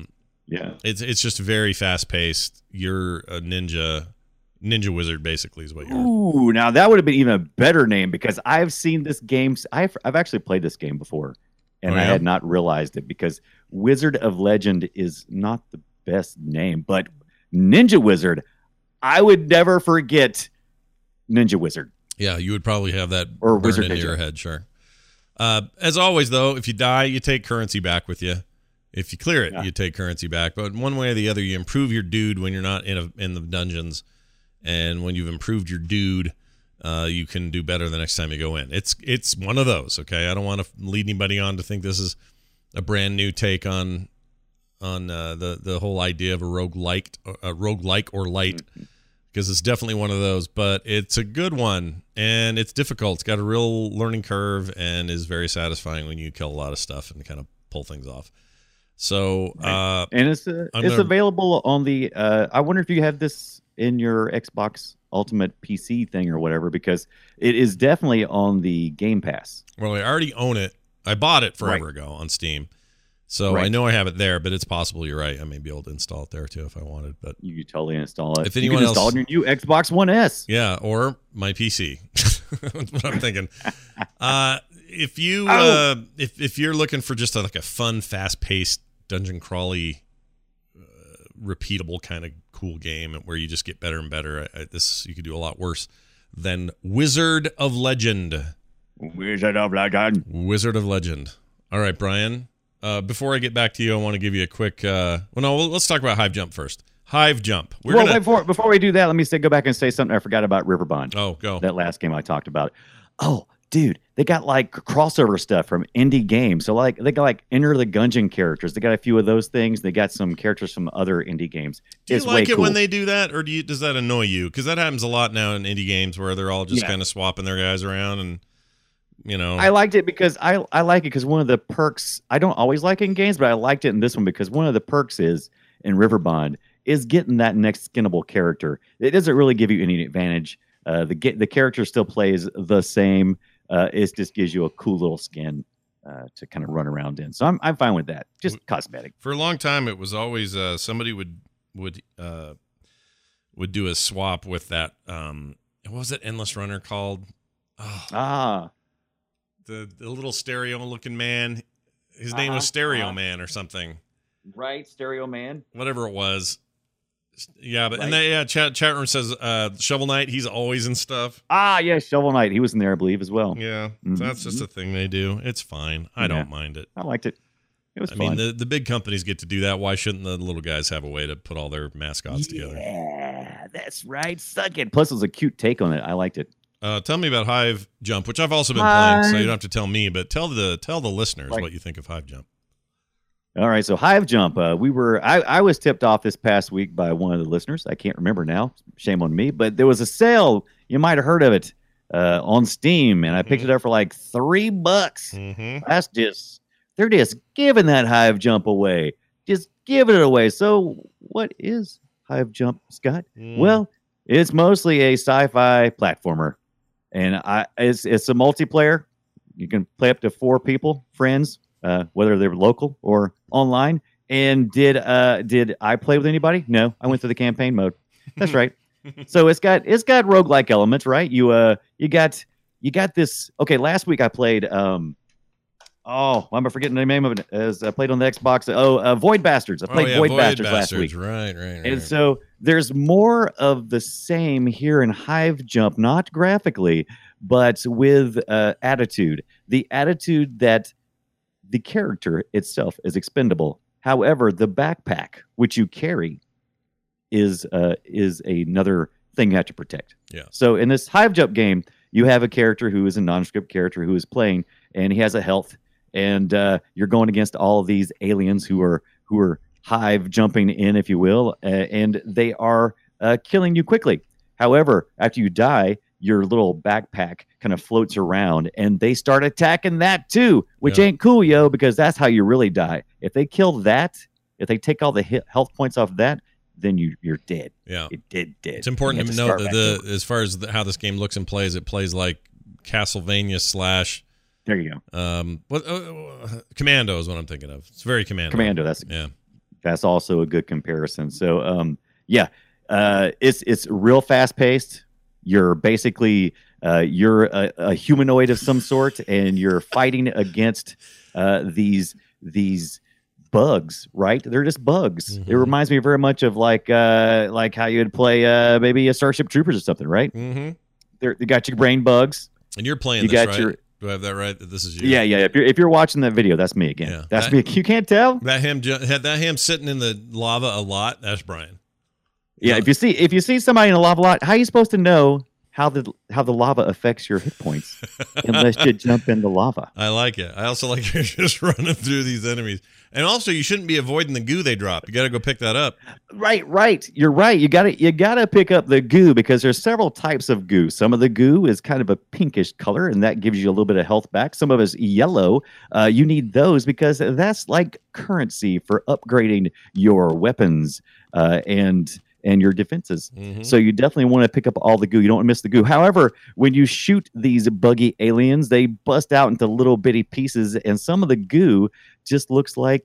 just very fast paced. You're a ninja wizard, basically, is what you're. Ooh, now that would have been even a better name because I've seen this game. I've actually played this game before, and I had not realized it because Wizard of Legend is not the best name, but Ninja Wizard, I would never forget Ninja Wizard. Yeah, you would probably have that or burned Wizard into Ninja. your head, sure. As always, though, if you die, you take currency back with you. If you clear it, you take currency back. But one way or the other, you improve your dude when you're not in the dungeons, and when you've improved your dude, you can do better the next time you go in. It's one of those. Okay, I don't want to lead anybody on to think this is a brand new take on the whole idea of a roguelike or light, because it's definitely one of those, but it's a good one and it's difficult. It's got a real learning curve and is very satisfying when you kill a lot of stuff and kind of pull things off. So and it's available on the I wonder if you have this in your Xbox Ultimate PC thing or whatever, because it is definitely on the Game Pass. Well, I already own it. I bought it forever ago on Steam. So I know I have it there, but it's possible you're right. I may be able to install it there too if I wanted. But you could totally install it. If anyone you can install it on your new Xbox One S. Yeah, or my PC. That's what I'm thinking. If you if you're looking for just like a fun, fast-paced dungeon crawly, repeatable kind of cool game where you just get better and better, you could do a lot worse than Wizard of Legend. Wizard of Legend. Wizard of Legend. All right, Brian. Before I get back to you, I want to give you a quick. Let's talk about Hive Jump first. Hive Jump. Before we do that, let me go back and say something I forgot about Riverbond. Oh, go. That last game I talked about. Oh, dude, they got like crossover stuff from indie games. So like they got like Enter the Gungeon characters. They got a few of those things. They got some characters from other indie games. Do you like it when they do that, or does that annoy you? Because that happens a lot now in indie games where they're all just kind of swapping their guys around and. I liked it because I like it because one of the perks, I don't always like it in games, but I liked it in this one because one of the perks is in Riverbond is getting that next skinnable character. It doesn't really give you any advantage. The character still plays the same. It just gives you a cool little skin to kind of run around in. So I'm fine with that. Just cosmetic. For a long time, it was always somebody would do a swap with that. What was it? Endless Runner called? The little stereo looking man. His name was Stereo Man or something. Right, Stereo Man. Whatever it was. Yeah, but chat room says Shovel Knight, he's always in stuff. Yeah, Shovel Knight. He was in there, I believe, as well. Yeah. That's just a thing they do. It's fine. I don't mind it. I liked it. It was fun. I mean, the big companies get to do that. Why shouldn't the little guys have a way to put all their mascots together? Yeah, that's right. Suck it. Plus, it was a cute take on it. I liked it. Tell me about Hive Jump, which I've also been playing, so you don't have to tell me, but tell the listeners what you think of Hive Jump. All right, so Hive Jump. I was tipped off this past week by one of the listeners. I can't remember now. Shame on me. But there was a sale. You might have heard of it on Steam, and I picked it up for like $3. They're just giving that Hive Jump away. Just giving it away. So what is Hive Jump, Scott? Well, it's mostly a sci-fi platformer. And it's a multiplayer. You can play up to 4 people, friends, whether they're local or online. And did I play with anybody? No, I went through the campaign mode. That's right. So it's got roguelike elements, right? You got this. Okay, last week I played. Why am I forgetting the name of it? As I played on the Xbox. Void Bastards. I played Void Bastards last week. Right. And so there's more of the same here in Hive Jump, not graphically, but with attitude. The attitude that the character itself is expendable. However, the backpack which you carry is another thing you have to protect. Yeah. So in this Hive Jump game, you have a character who is a nondescript character who is playing, and he has a health. And you're going against all of these aliens who are hive jumping in, if you will, and they are killing you quickly. However, after you die, your little backpack kind of floats around, and they start attacking that too, which Yeah. ain't cool, yo, because that's how you really die. If they kill that, if they take all the health points off that, then you're dead. Yeah. You're dead. It's important You to have note start that back over. as far as how this game looks and plays, it plays like Castlevania / There you go. Commando is what I'm thinking of. It's very Commando. Commando. That's also a good comparison. So it's real fast paced. You're basically you're a humanoid of some sort, and you're fighting against these bugs, right? They're just bugs. Mhm. It reminds me very much of like how you'd play maybe a Starship Troopers or something, right? Mm-hmm. They got your brain bugs. And you're playing You this, got right? your- Do I have that right? That this is you? Yeah. If you're watching that video, that's me again. Yeah. That's me. You can't tell. That him sitting in the lava a lot. That's Brian. Yeah. If you see somebody in a lava lot, how are you supposed to know how the lava affects your hit points unless you jump in the lava? I like it. I also like you're just running through these enemies. And also, you shouldn't be avoiding the goo they drop. You got to go pick that up. Right. You're right. You gotta pick up the goo because there's several types of goo. Some of the goo is kind of a pinkish color, and that gives you a little bit of health back. Some of it's yellow. You need those because that's like currency for upgrading your weapons and your defenses. Mhm. So you definitely want to pick up all the goo. You don't want to miss the goo. However, when you shoot these buggy aliens, they bust out into little bitty pieces, and some of the goo just looks like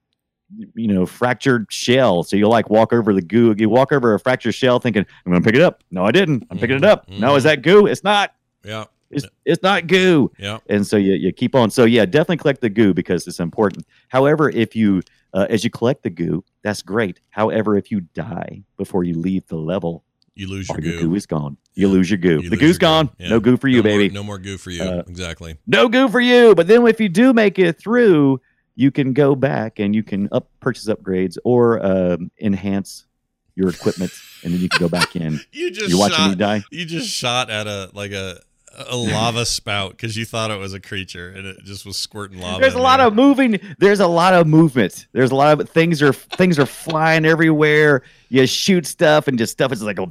fractured shell. So you'll like walk over the goo. You walk over a fractured shell thinking, I'm going to pick it up. No, I didn't. I'm picking it up. No, is that goo? It's not. Yeah. It's not goo. Yeah. And so you keep on. So yeah, definitely collect the goo because it's important. However, if you as you collect the goo, that's great. However, if you die before you leave the level, You lose your all your goo. goo is gone. You lose your goo. You The lose goo's your goo. gone. Yeah. No goo for you, baby. No more goo for you. Exactly. No goo for you. But then if you do make it through, you can go back and you can purchase upgrades or enhance your equipment, and then you can go back in. You're watching me die. You just shot at a lava spout because you thought it was a creature and it just was squirting lava. There's a lot of moving. There's a lot of movement. There's a lot of things are flying everywhere. You shoot stuff and just stuff is like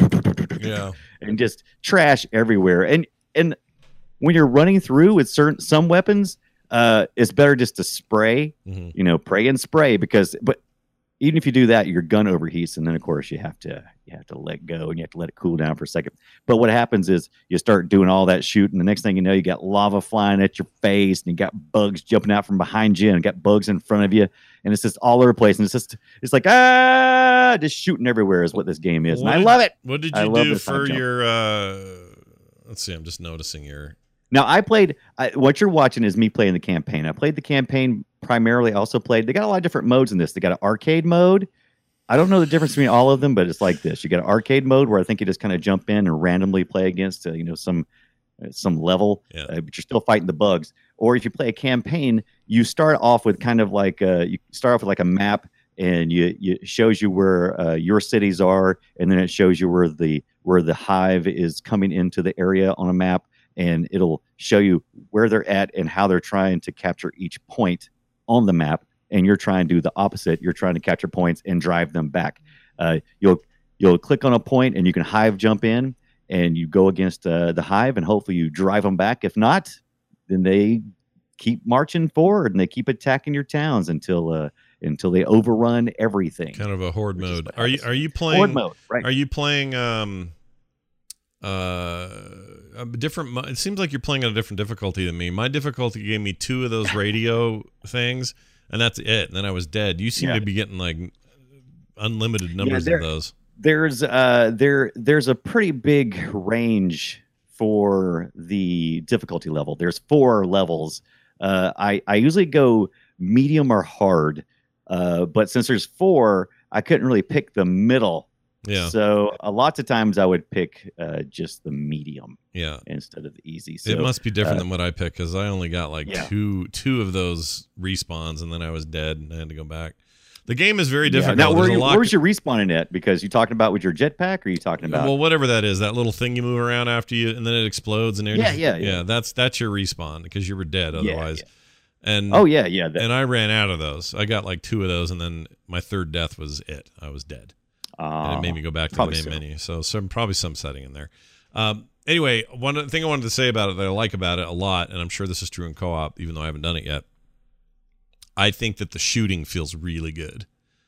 and just trash everywhere. And when you're running through with some weapons, it's better just to spray. Mhm. Pray and spray but even if you do that, your gun overheats, and then of course you have to let go and you have to let it cool down for a second. But what happens is you start doing all that shooting, the next thing you know, you got lava flying at your face, and you got bugs jumping out from behind you, and you got bugs in front of you, and it's just all over the place, and it's like just shooting everywhere is what this game is, and I love it. What did I you love do this for time your? Let's see. I'm just noticing your. Now, what you're watching is me playing the campaign. I played the campaign primarily. I also played, they got a lot of different modes in this. They got an arcade mode. I don't know the difference between all of them, but it's like this. You got an arcade mode where I think you just kind of jump in and randomly play against, some level, Yeah. but you're still fighting the bugs. Or if you play a campaign, you start off with kind of like, you start off with like a map, and it shows you where your cities are, and then it shows you where the hive is coming into the area on a map. And it'll show you where they're at and how they're trying to capture each point on the map. And you're trying to do the opposite. You're trying to capture points and drive them back. You'll click on a point and you can hive jump in, and you go against the hive, and hopefully you drive them back. If not, then they keep marching forward and they keep attacking your towns until they overrun everything. Kind of a horde Which is mode. what Are happens. you playing Horde mode, right? Are you playing a different? It seems like you're playing at a different difficulty than me. My difficulty gave me 2 of those radio things, and that's it. And then I was dead. You seem Yeah. to be getting like unlimited numbers of those. There's a pretty big range for the difficulty level. There's 4 levels. I usually go medium or hard, but since there's 4, I couldn't really pick the middle. Yeah. So a lot of times I would pick just the medium Yeah. instead of the easy. So It must be different than what I picked because I only got like Yeah. two of those respawns, and then I was dead and I had to go back. The game is very yeah. difficult. Now, There's a lot. where's your respawning at? Because you talking about with your jetpack, or are you talking about? Well, whatever that is, that little thing you move around after you, and then it explodes, and Yeah. That's your respawn because you were dead otherwise. yeah. And Oh yeah. and I ran out of those. I got like 2 of those, and then my third death was it. I was dead, and it made me go back to the probably main so. menu. So probably some setting in there. Anyway, one thing I wanted to say about it that I like about it a lot, and I'm sure this is true in co-op, even though I haven't done it yet. I think that the shooting feels really good.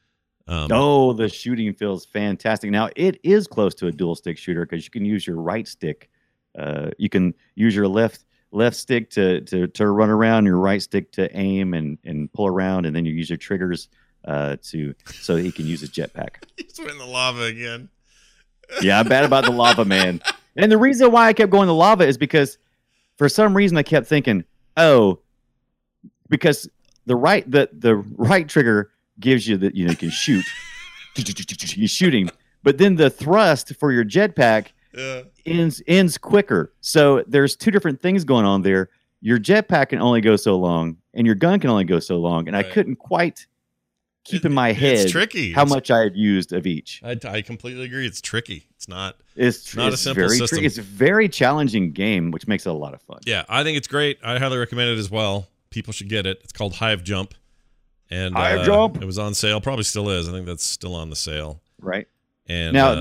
The shooting feels fantastic. Now, it is close to a dual stick shooter because you can use your right stick. You can use your left stick to run around, your right stick to aim and pull around, and then you use your triggers so that he can use his jetpack. He's in the lava again. Yeah, I'm bad about the lava, man. And the reason why I kept going to lava is because for some reason I kept thinking, because the right trigger gives you that, you can shoot. You're shooting. But then the thrust for your jetpack ends quicker. So there's two different things going on there. Your jetpack can only go so long, and your gun can only go so long. And I couldn't quite keep in my head it's tricky. How much I had used of each. I completely agree. It's tricky. It's not a simple system. Tricky. It's a very challenging game, which makes it a lot of fun. Yeah, I think it's great. I highly recommend it as well. People should get it. It's called Hive Jump. And Hive Jump. It was on sale. Probably still is. I think that's still on the sale. Right. And now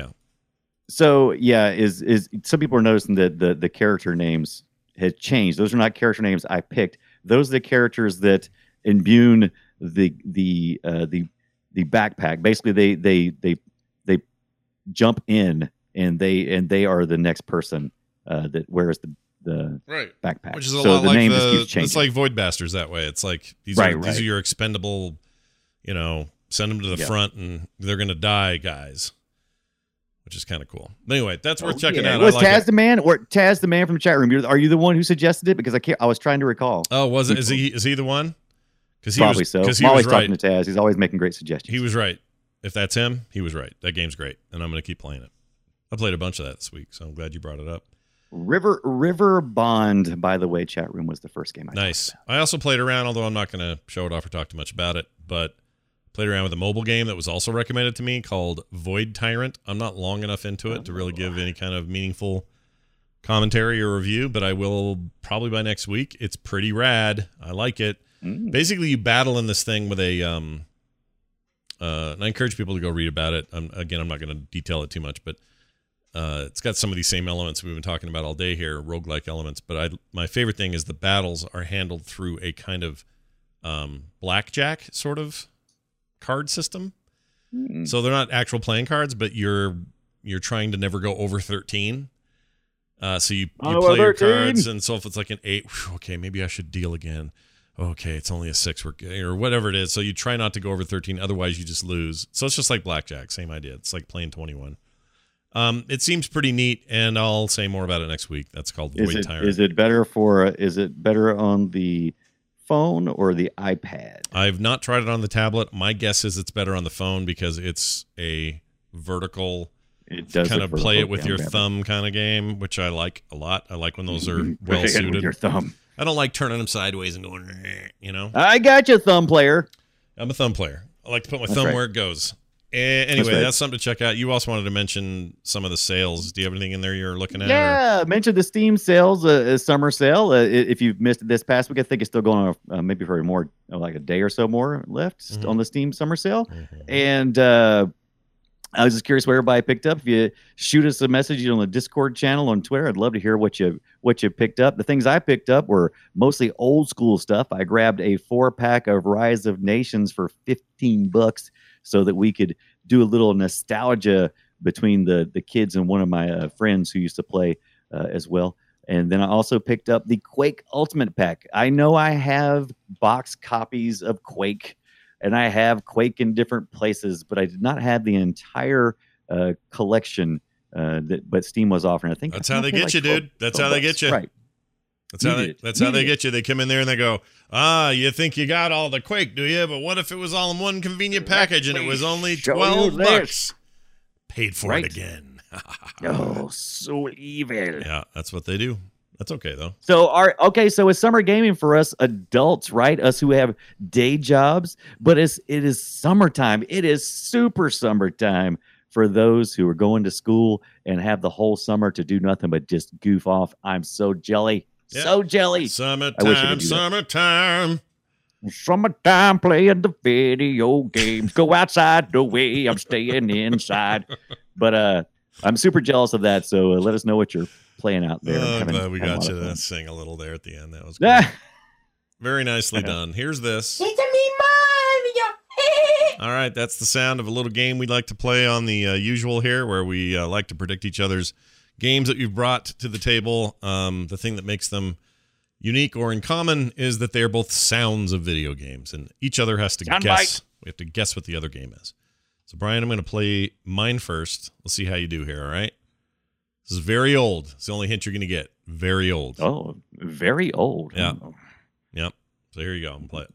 So is some people are noticing that the character names had changed. Those are not character names I picked. Those are the characters that imbue the backpack. Basically, they jump in and they are the next person that wears the backpack. Which is a lot the like name just keeps changing. It's like Void Bastards that way. It's like these are your expendable, send them to the front and they're gonna die guys. Which is kind of cool. But anyway, that's worth checking out. Was Taz the man from the chat room? Are you the one who suggested it? Because I was trying to recall. Oh, was it? Is he the one? Probably so. I'm always talking to Taz. He's always making great suggestions. He was right. If that's him, he was right. That game's great, and I'm going to keep playing it. I played a bunch of that this week, so I'm glad you brought it up. River Bond, by the way, chat room was the first game I Nice. I also played around, although I'm not going to show it off or talk too much about it, but played around with a mobile game that was also recommended to me called Void Tyrant. I'm not long enough into it to really give any kind of meaningful commentary or review, but I will probably by next week. It's pretty rad. I like it. Basically, you battle in this thing with a and I encourage people to go read about it. I'm not going to detail it too much, but it's got some of these same elements we've been talking about all day here, roguelike elements. But my favorite thing is the battles are handled through a kind of blackjack sort of card system. So they're not actual playing cards, but you're trying to never go over 13. So you play your cards, and so if it's like an 8, okay, maybe I should deal again. Okay, it's only a 6 or whatever it is. So you try not to go over 13, otherwise you just lose. So it's just like blackjack, same idea. It's like playing 21. It seems pretty neat, and I'll say more about it next week. That's called Void Tyrant. Is it better on the phone or the iPad? I've not tried it on the tablet. My guess is it's better on the phone because it's a vertical. It does kind of play it with your thumb kind of game, which I like a lot. I like when those are well suited. With your thumb. I don't like turning them sideways and going, I got you, thumb player. I'm a thumb player. I like to put my thumb where it goes. Anyway, that's something to check out. You also wanted to mention some of the sales. Do you have anything in there you're looking at? Yeah, mention the Steam sales, summer sale. If you've missed it this past week, I think it's still going on maybe for more, like a day or so more left on the Steam summer sale. And I was just curious what everybody picked up. If you shoot us a message on the Discord channel on Twitter, I'd love to hear what you picked up. The things I picked up were mostly old school stuff. I grabbed a 4-pack of Rise of Nations for $15 so that we could do a little nostalgia between the kids and one of my friends who used to play as well. And then I also picked up the Quake Ultimate Pack. I know I have box copies of Quake, and I have Quake in different places, but I did not have the entire collection but Steam was offering. I think that's how they get you, dude. That's how they get you. Right. That's how they get you. They come in there and they go, you think you got all the Quake, do you? But what if it was all in one convenient package and it was only $12? Paid for it again. Oh, so evil. Yeah, that's what they do. That's okay, though. So it's summer gaming for us adults, right? Us who have day jobs, but it is summertime. It is super summertime for those who are going to school and have the whole summer to do nothing but just goof off. I'm so jelly. Yep. So jelly. Summertime. Summertime playing the video games. Go outside the way I'm staying inside. But I'm super jealous of that. So let us know what you're playing out there. Oh, I'm glad we got you to sing a little there at the end. That was good. Very nicely done. Here's this. It's me, Mario. All right, that's the sound of a little game we like to play on the usual here, where we like to predict each other's games that you've brought to the table. The thing that makes them unique or in common is that they are both sounds of video games, and each other has to guess. We have to guess what the other game is. So, Brian, I'm going to play mine first. We'll see how you do here, all right? This is very old. It's the only hint you're going to get. Very old. Oh, very old. Yeah. Yep. So here you go. I'm play it.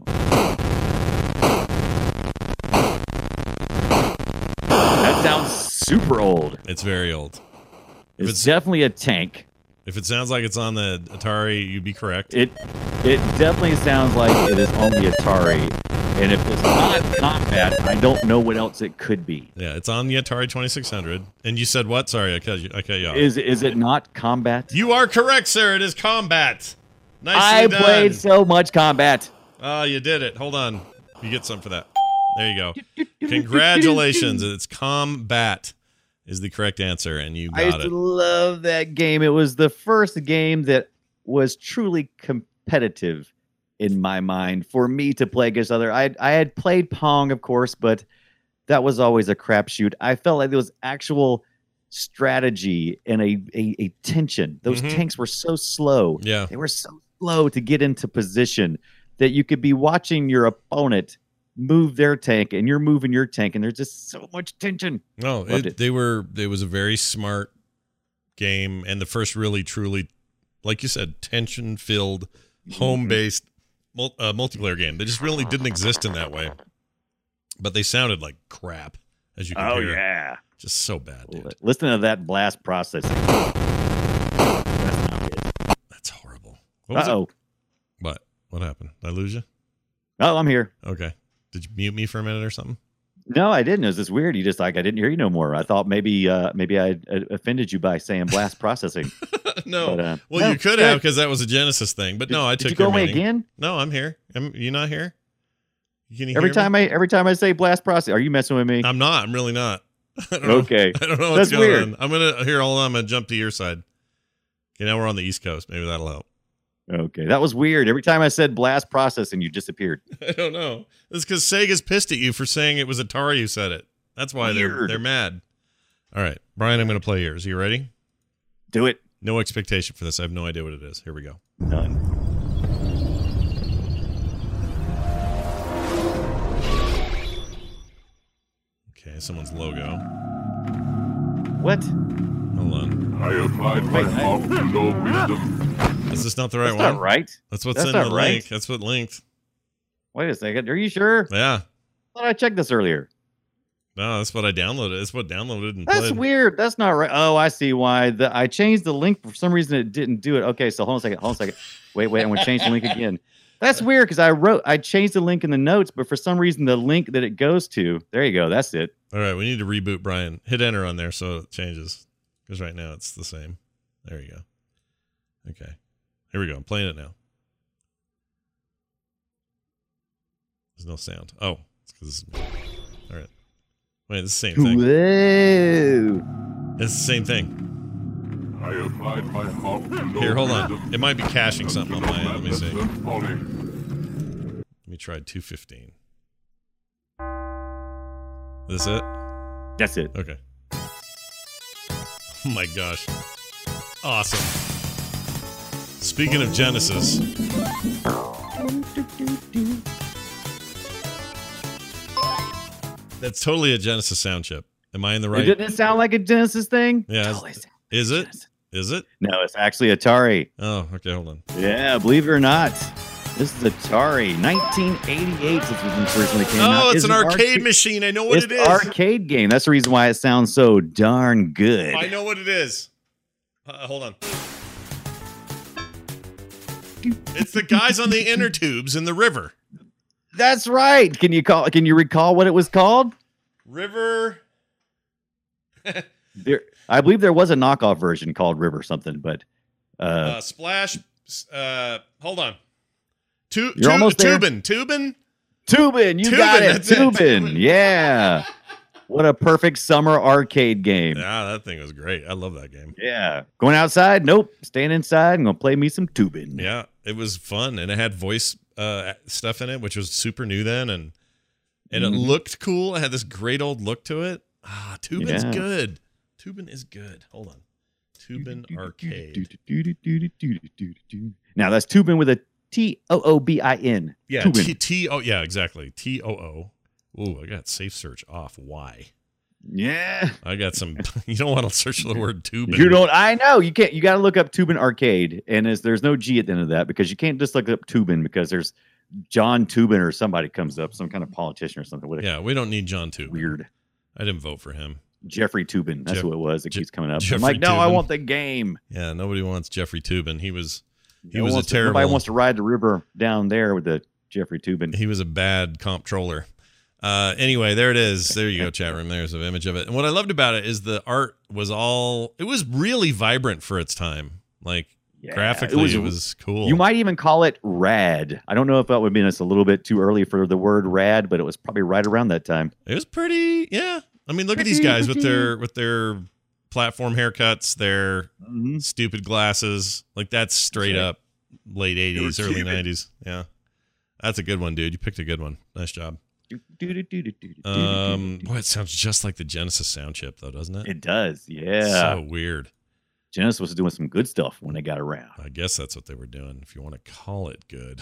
That sounds super old. It's very old. It's definitely a tank. If it sounds like it's on the Atari, you'd be correct. It definitely sounds like it is on the Atari. And if it's not combat, I don't know what else it could be. Yeah, it's on the Atari 2600. And you said what? Sorry, I cut you off. Is it not combat? You are correct, sir. It is combat. Nicely I done. played so much combat. Oh, you did it. Hold on. You get some for that. There you go. Congratulations. It's combat is the correct answer, and you got I used to love that game. It was the first game that was truly competitive in my mind for me to play against other. I had played Pong, of course, but that was always a crapshoot. I felt like there was actual strategy and a tension. Those tanks were so slow. Yeah. They were so slow to get into position that you could be watching your opponent move their tank and you're moving your tank, and there's just so much tension. No, it was a very smart game, and the first really truly, like you said, tension-filled, home-based multiplayer game. They just really didn't exist in that way, but they sounded like crap as you can hear. Oh yeah, just so bad, dude. Listen to that blast processing. That's not good. That's horrible. What happened? Did I lose you? Oh, I'm here. Okay. Did you mute me for a minute or something? No, I didn't. It was just weird. You just I didn't hear you no more. I thought maybe I offended you by saying blast processing. No. But, well, you could have, because that was a Genesis thing. But no, I took you go your away meaning. again? No, I'm here. You not here? Can you every hear me? every time I say blast processing, are you messing with me? I'm not. I'm really not. I don't Okay. know. I don't know what's going on. I'm gonna hold on. I'm gonna jump to your side. Okay, now we're on the East Coast. Maybe that'll help. Okay, that was weird. Every time I said blast processing, you disappeared. I don't know. It's because Sega's pissed at you for saying it was Atari who said it. That's why they're mad. All right, Brian, I'm going to play yours. Are you ready? Do it. No expectation for this. I have no idea what it is. Here we go. None. Okay, someone's logo. What? Hold on. I applied my Nintendo wisdom. Is this not the right That's one? not right. That's what's That's in the not right. link. That's what linked. Wait a second. Are you sure? Yeah. I thought I checked this earlier. No, that's what I downloaded. That's what downloaded and That's played. weird. That's not right. Oh, I see why. I changed the link. For some reason, it didn't do it. Okay, so hold on a second. Wait. I'm going to change the link again. That's weird because I changed the link in the notes, but for some reason, the link that it goes to, there you go. That's it. All right, we need to reboot Brian. Hit enter on there so it changes. Because right now it's the same. There you go. Okay. Here we go. I'm playing it now. There's no sound. Oh, it's because all right. Wait, it's the same thing. Whoa. It's the same thing. I applied my Nintendo Here, hold on. wisdom. It might be caching something on my end. Let me see. Let Let me try 215. This it? That's it. Okay. Oh my gosh. Awesome. Speaking of Genesis. That's totally a Genesis sound chip. Am I in the right? Didn't it sound like a Genesis thing? Yeah. Totally sounds Is like it? Genesis. Is it? No, it's actually Atari. Oh, okay. Hold on. Yeah, believe it or not. This is Atari. 1988 since it originally came out. Oh, it's an arcade machine. I know what it is. Arcade game. That's the reason why it sounds so darn good. I know what it is. Hold on. It's the guys on the inner tubes in the river. That's right. Can you recall what it was called? River. I believe there was a knockoff version called River something, but Splash. Hold on. You're almost there. Tubin. Tubin, you got it. that's it. Tubin, yeah. What a perfect summer arcade game. Yeah, that thing was great. I love that game. Yeah. Going outside? Nope. Staying inside. I'm going to play me some tubing. Yeah, it was fun, and it had voice stuff in it, which was super new then, and it looked cool. It had this great old look to it. Tubin's good. Tubin is good. Hold on. Tubin Arcade. Now that's Tubin with a Toobin. Yeah, Tubin. yeah, exactly. Too. Ooh, I got safe search off. Why? Yeah. I got some. You don't want to search the word Tubin. You don't. I know you can't. You got to look up Tubin Arcade, and there's no G at the end of that because you can't just look up Tubin because there's John Tubin or somebody comes up, some kind of politician or something. Yeah, we don't need John Tubin. Weird. I didn't vote for him. Jeffrey Tubin. That's who it was. It keeps coming up. Jeffrey I'm like, no, Tubin. I want the game. Yeah, nobody wants Jeffrey Tubin. He was a Nobody terrible. wants to ride the river down there with the Jeffrey Tubin. He was a bad comptroller. Anyway, there it is. There you go, chat room. There's an image of it. And what I loved about it is the art was it was really vibrant for its time. Like graphically, it was cool. You might even call it rad. I don't know if that would be just a little bit too early for the word rad, but it was probably right around that time. It was pretty, yeah. I mean, look at these guys with their platform haircuts, their stupid glasses. Like that's straight up late 80s, early 90s. Yeah. That's a good one, dude. You picked a good one. Nice job. Boy, it sounds just like the Genesis sound chip, though, doesn't it? It does, yeah. So weird. Genesis was doing some good stuff when they got around. I guess that's what they were doing, if you want to call it good.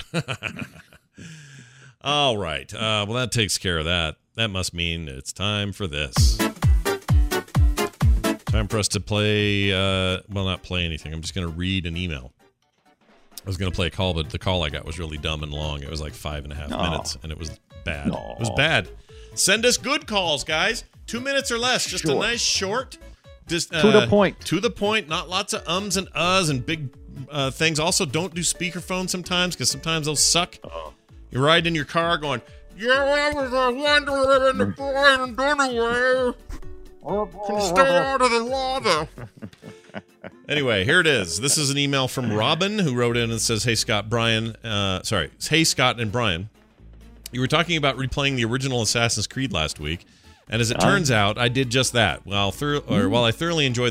All right. Well, that takes care of that. That must mean it's time for this. Time for us to play, not play anything. I'm just going to read an email. I was going to play a call, but the call I got was really dumb and long. It was like 5.5 minutes, and it was bad. It was bad. Send us good calls, guys. 2 minutes or less. Just a nice short. Just to the point. To the point. Not lots of ums and uhs and big things. Also, don't do speakerphone sometimes because sometimes they'll suck. You're riding in your car going, yeah, I was wondering in the point anyway. Can stay out of the lava. Anyway, here it is. This is an email from Robin who wrote in and says, hey, Scott, hey, Scott and Brian. You were talking about replaying the original Assassin's Creed last week, and as it turns out, I did just that. While I thoroughly enjoyed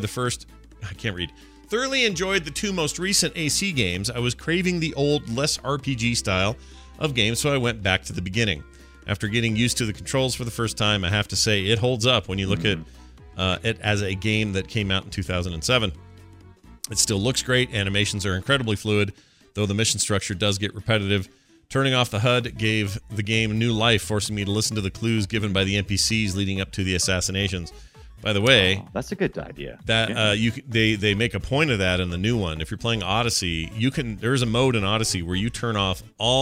thoroughly enjoyed the two most recent AC games, I was craving the old, less RPG style of games, so I went back to the beginning. After getting used to the controls for the first time, I have to say it holds up when you look at it as a game that came out in 2007. It still looks great. Animations are incredibly fluid, though the mission structure does get repetitive. Turning off the HUD gave the game new life, forcing me to listen to the clues given by the NPCs leading up to the assassinations. By the way, that's a good idea. That they make a point of that in the new one. If you're playing Odyssey, there's a mode in Odyssey where you turn off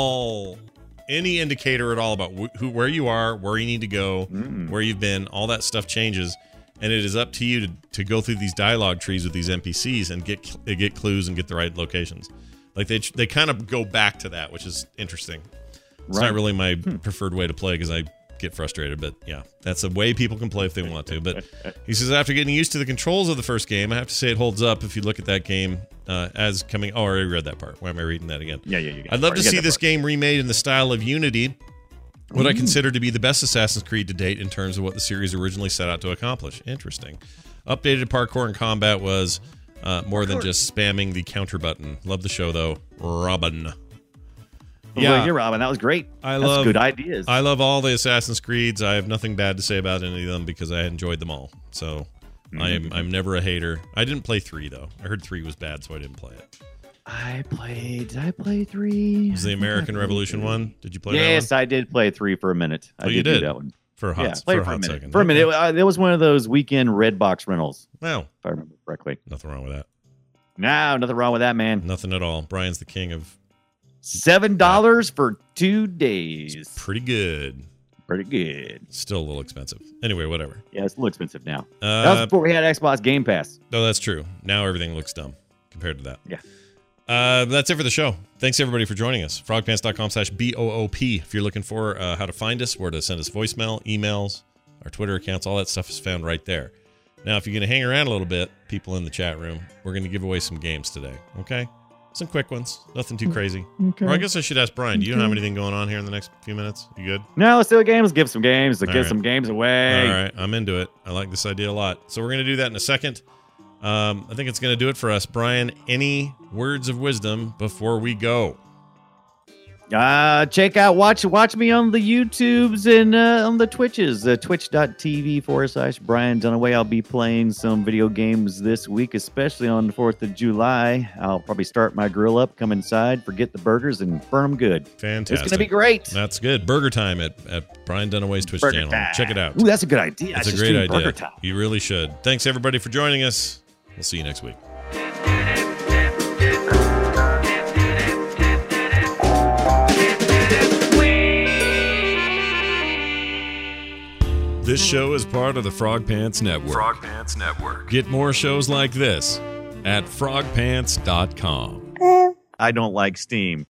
any indicator at all about where you are, where you need to go, where you've been. All that stuff changes, and it is up to you to go through these dialogue trees with these NPCs and get clues and get the right locations. Like they kind of go back to that, which is interesting. It's not really my preferred way to play because I get frustrated, but yeah, that's a way people can play if they want to. But he says, after getting used to the controls of the first game, I have to say it holds up if you look at that game as coming. Oh, I already read that part. Why am I reading that again? Yeah. I'd love to see this game remade in the style of Unity, what I consider to be the best Assassin's Creed to date in terms of what the series originally set out to accomplish. Interesting. Updated parkour and combat was more than just spamming the counter button. Love the show, though. Robin. Yeah, you're Robin. That was great. That's good ideas. I love all the Assassin's Creeds. I have nothing bad to say about any of them because I enjoyed them all. So I'm never a hater. I didn't play 3 though. I heard 3 was bad, so I didn't play it. Did I play 3? Was the American Revolution one? Did you play that one? Yes, I did play 3 for a minute. You did do that one. For a hot second. For a minute. It was one of those weekend Redbox rentals. Well, if I remember correctly. Nothing wrong with that. No, nothing wrong with that, man. Nothing at all. Brian's the king of $7 for 2 days. Pretty good. Still a little expensive. Anyway, whatever. Yeah, it's a little expensive now. That was before we had Xbox Game Pass. Oh, that's true. Now everything looks dumb compared to that. Yeah. That's it for the show. Thanks everybody for joining us. Frogpants.com/BOOP. If you're looking for how to find us, where to send us voicemail, emails, our Twitter accounts, all that stuff is found right there. Now, if you're going to hang around a little bit, people in the chat room, we're going to give away some games today. Okay? Some quick ones. Nothing too crazy. Okay. Or I guess I should ask Brian. Do you don't have anything going on here in the next few minutes? You good? No, let's do a game. Let's give some games. Let's All give right. some games away. All right. I'm into it. I like this idea a lot. So we're going to do that in a second. I think it's going to do it for us. Brian, any words of wisdom before we go? Check out, watch me on the YouTubes and on the Twitches, twitch.tv/Brian Dunaway. I'll be playing some video games this week, especially on the 4th of July. I'll probably start my grill up, come inside, forget the burgers, and burn them good. Fantastic. It's going to be great. That's good. Burger time at Brian Dunaway's Twitch Burger channel. time. Check it out. Ooh, that's a good idea. That's a great idea. You really should. Thanks, everybody, for joining us. We'll see you next week. This show is part of the Frog Pants Network. Frog Pants Network. Get more shows like this at frogpants.com. I don't like steam.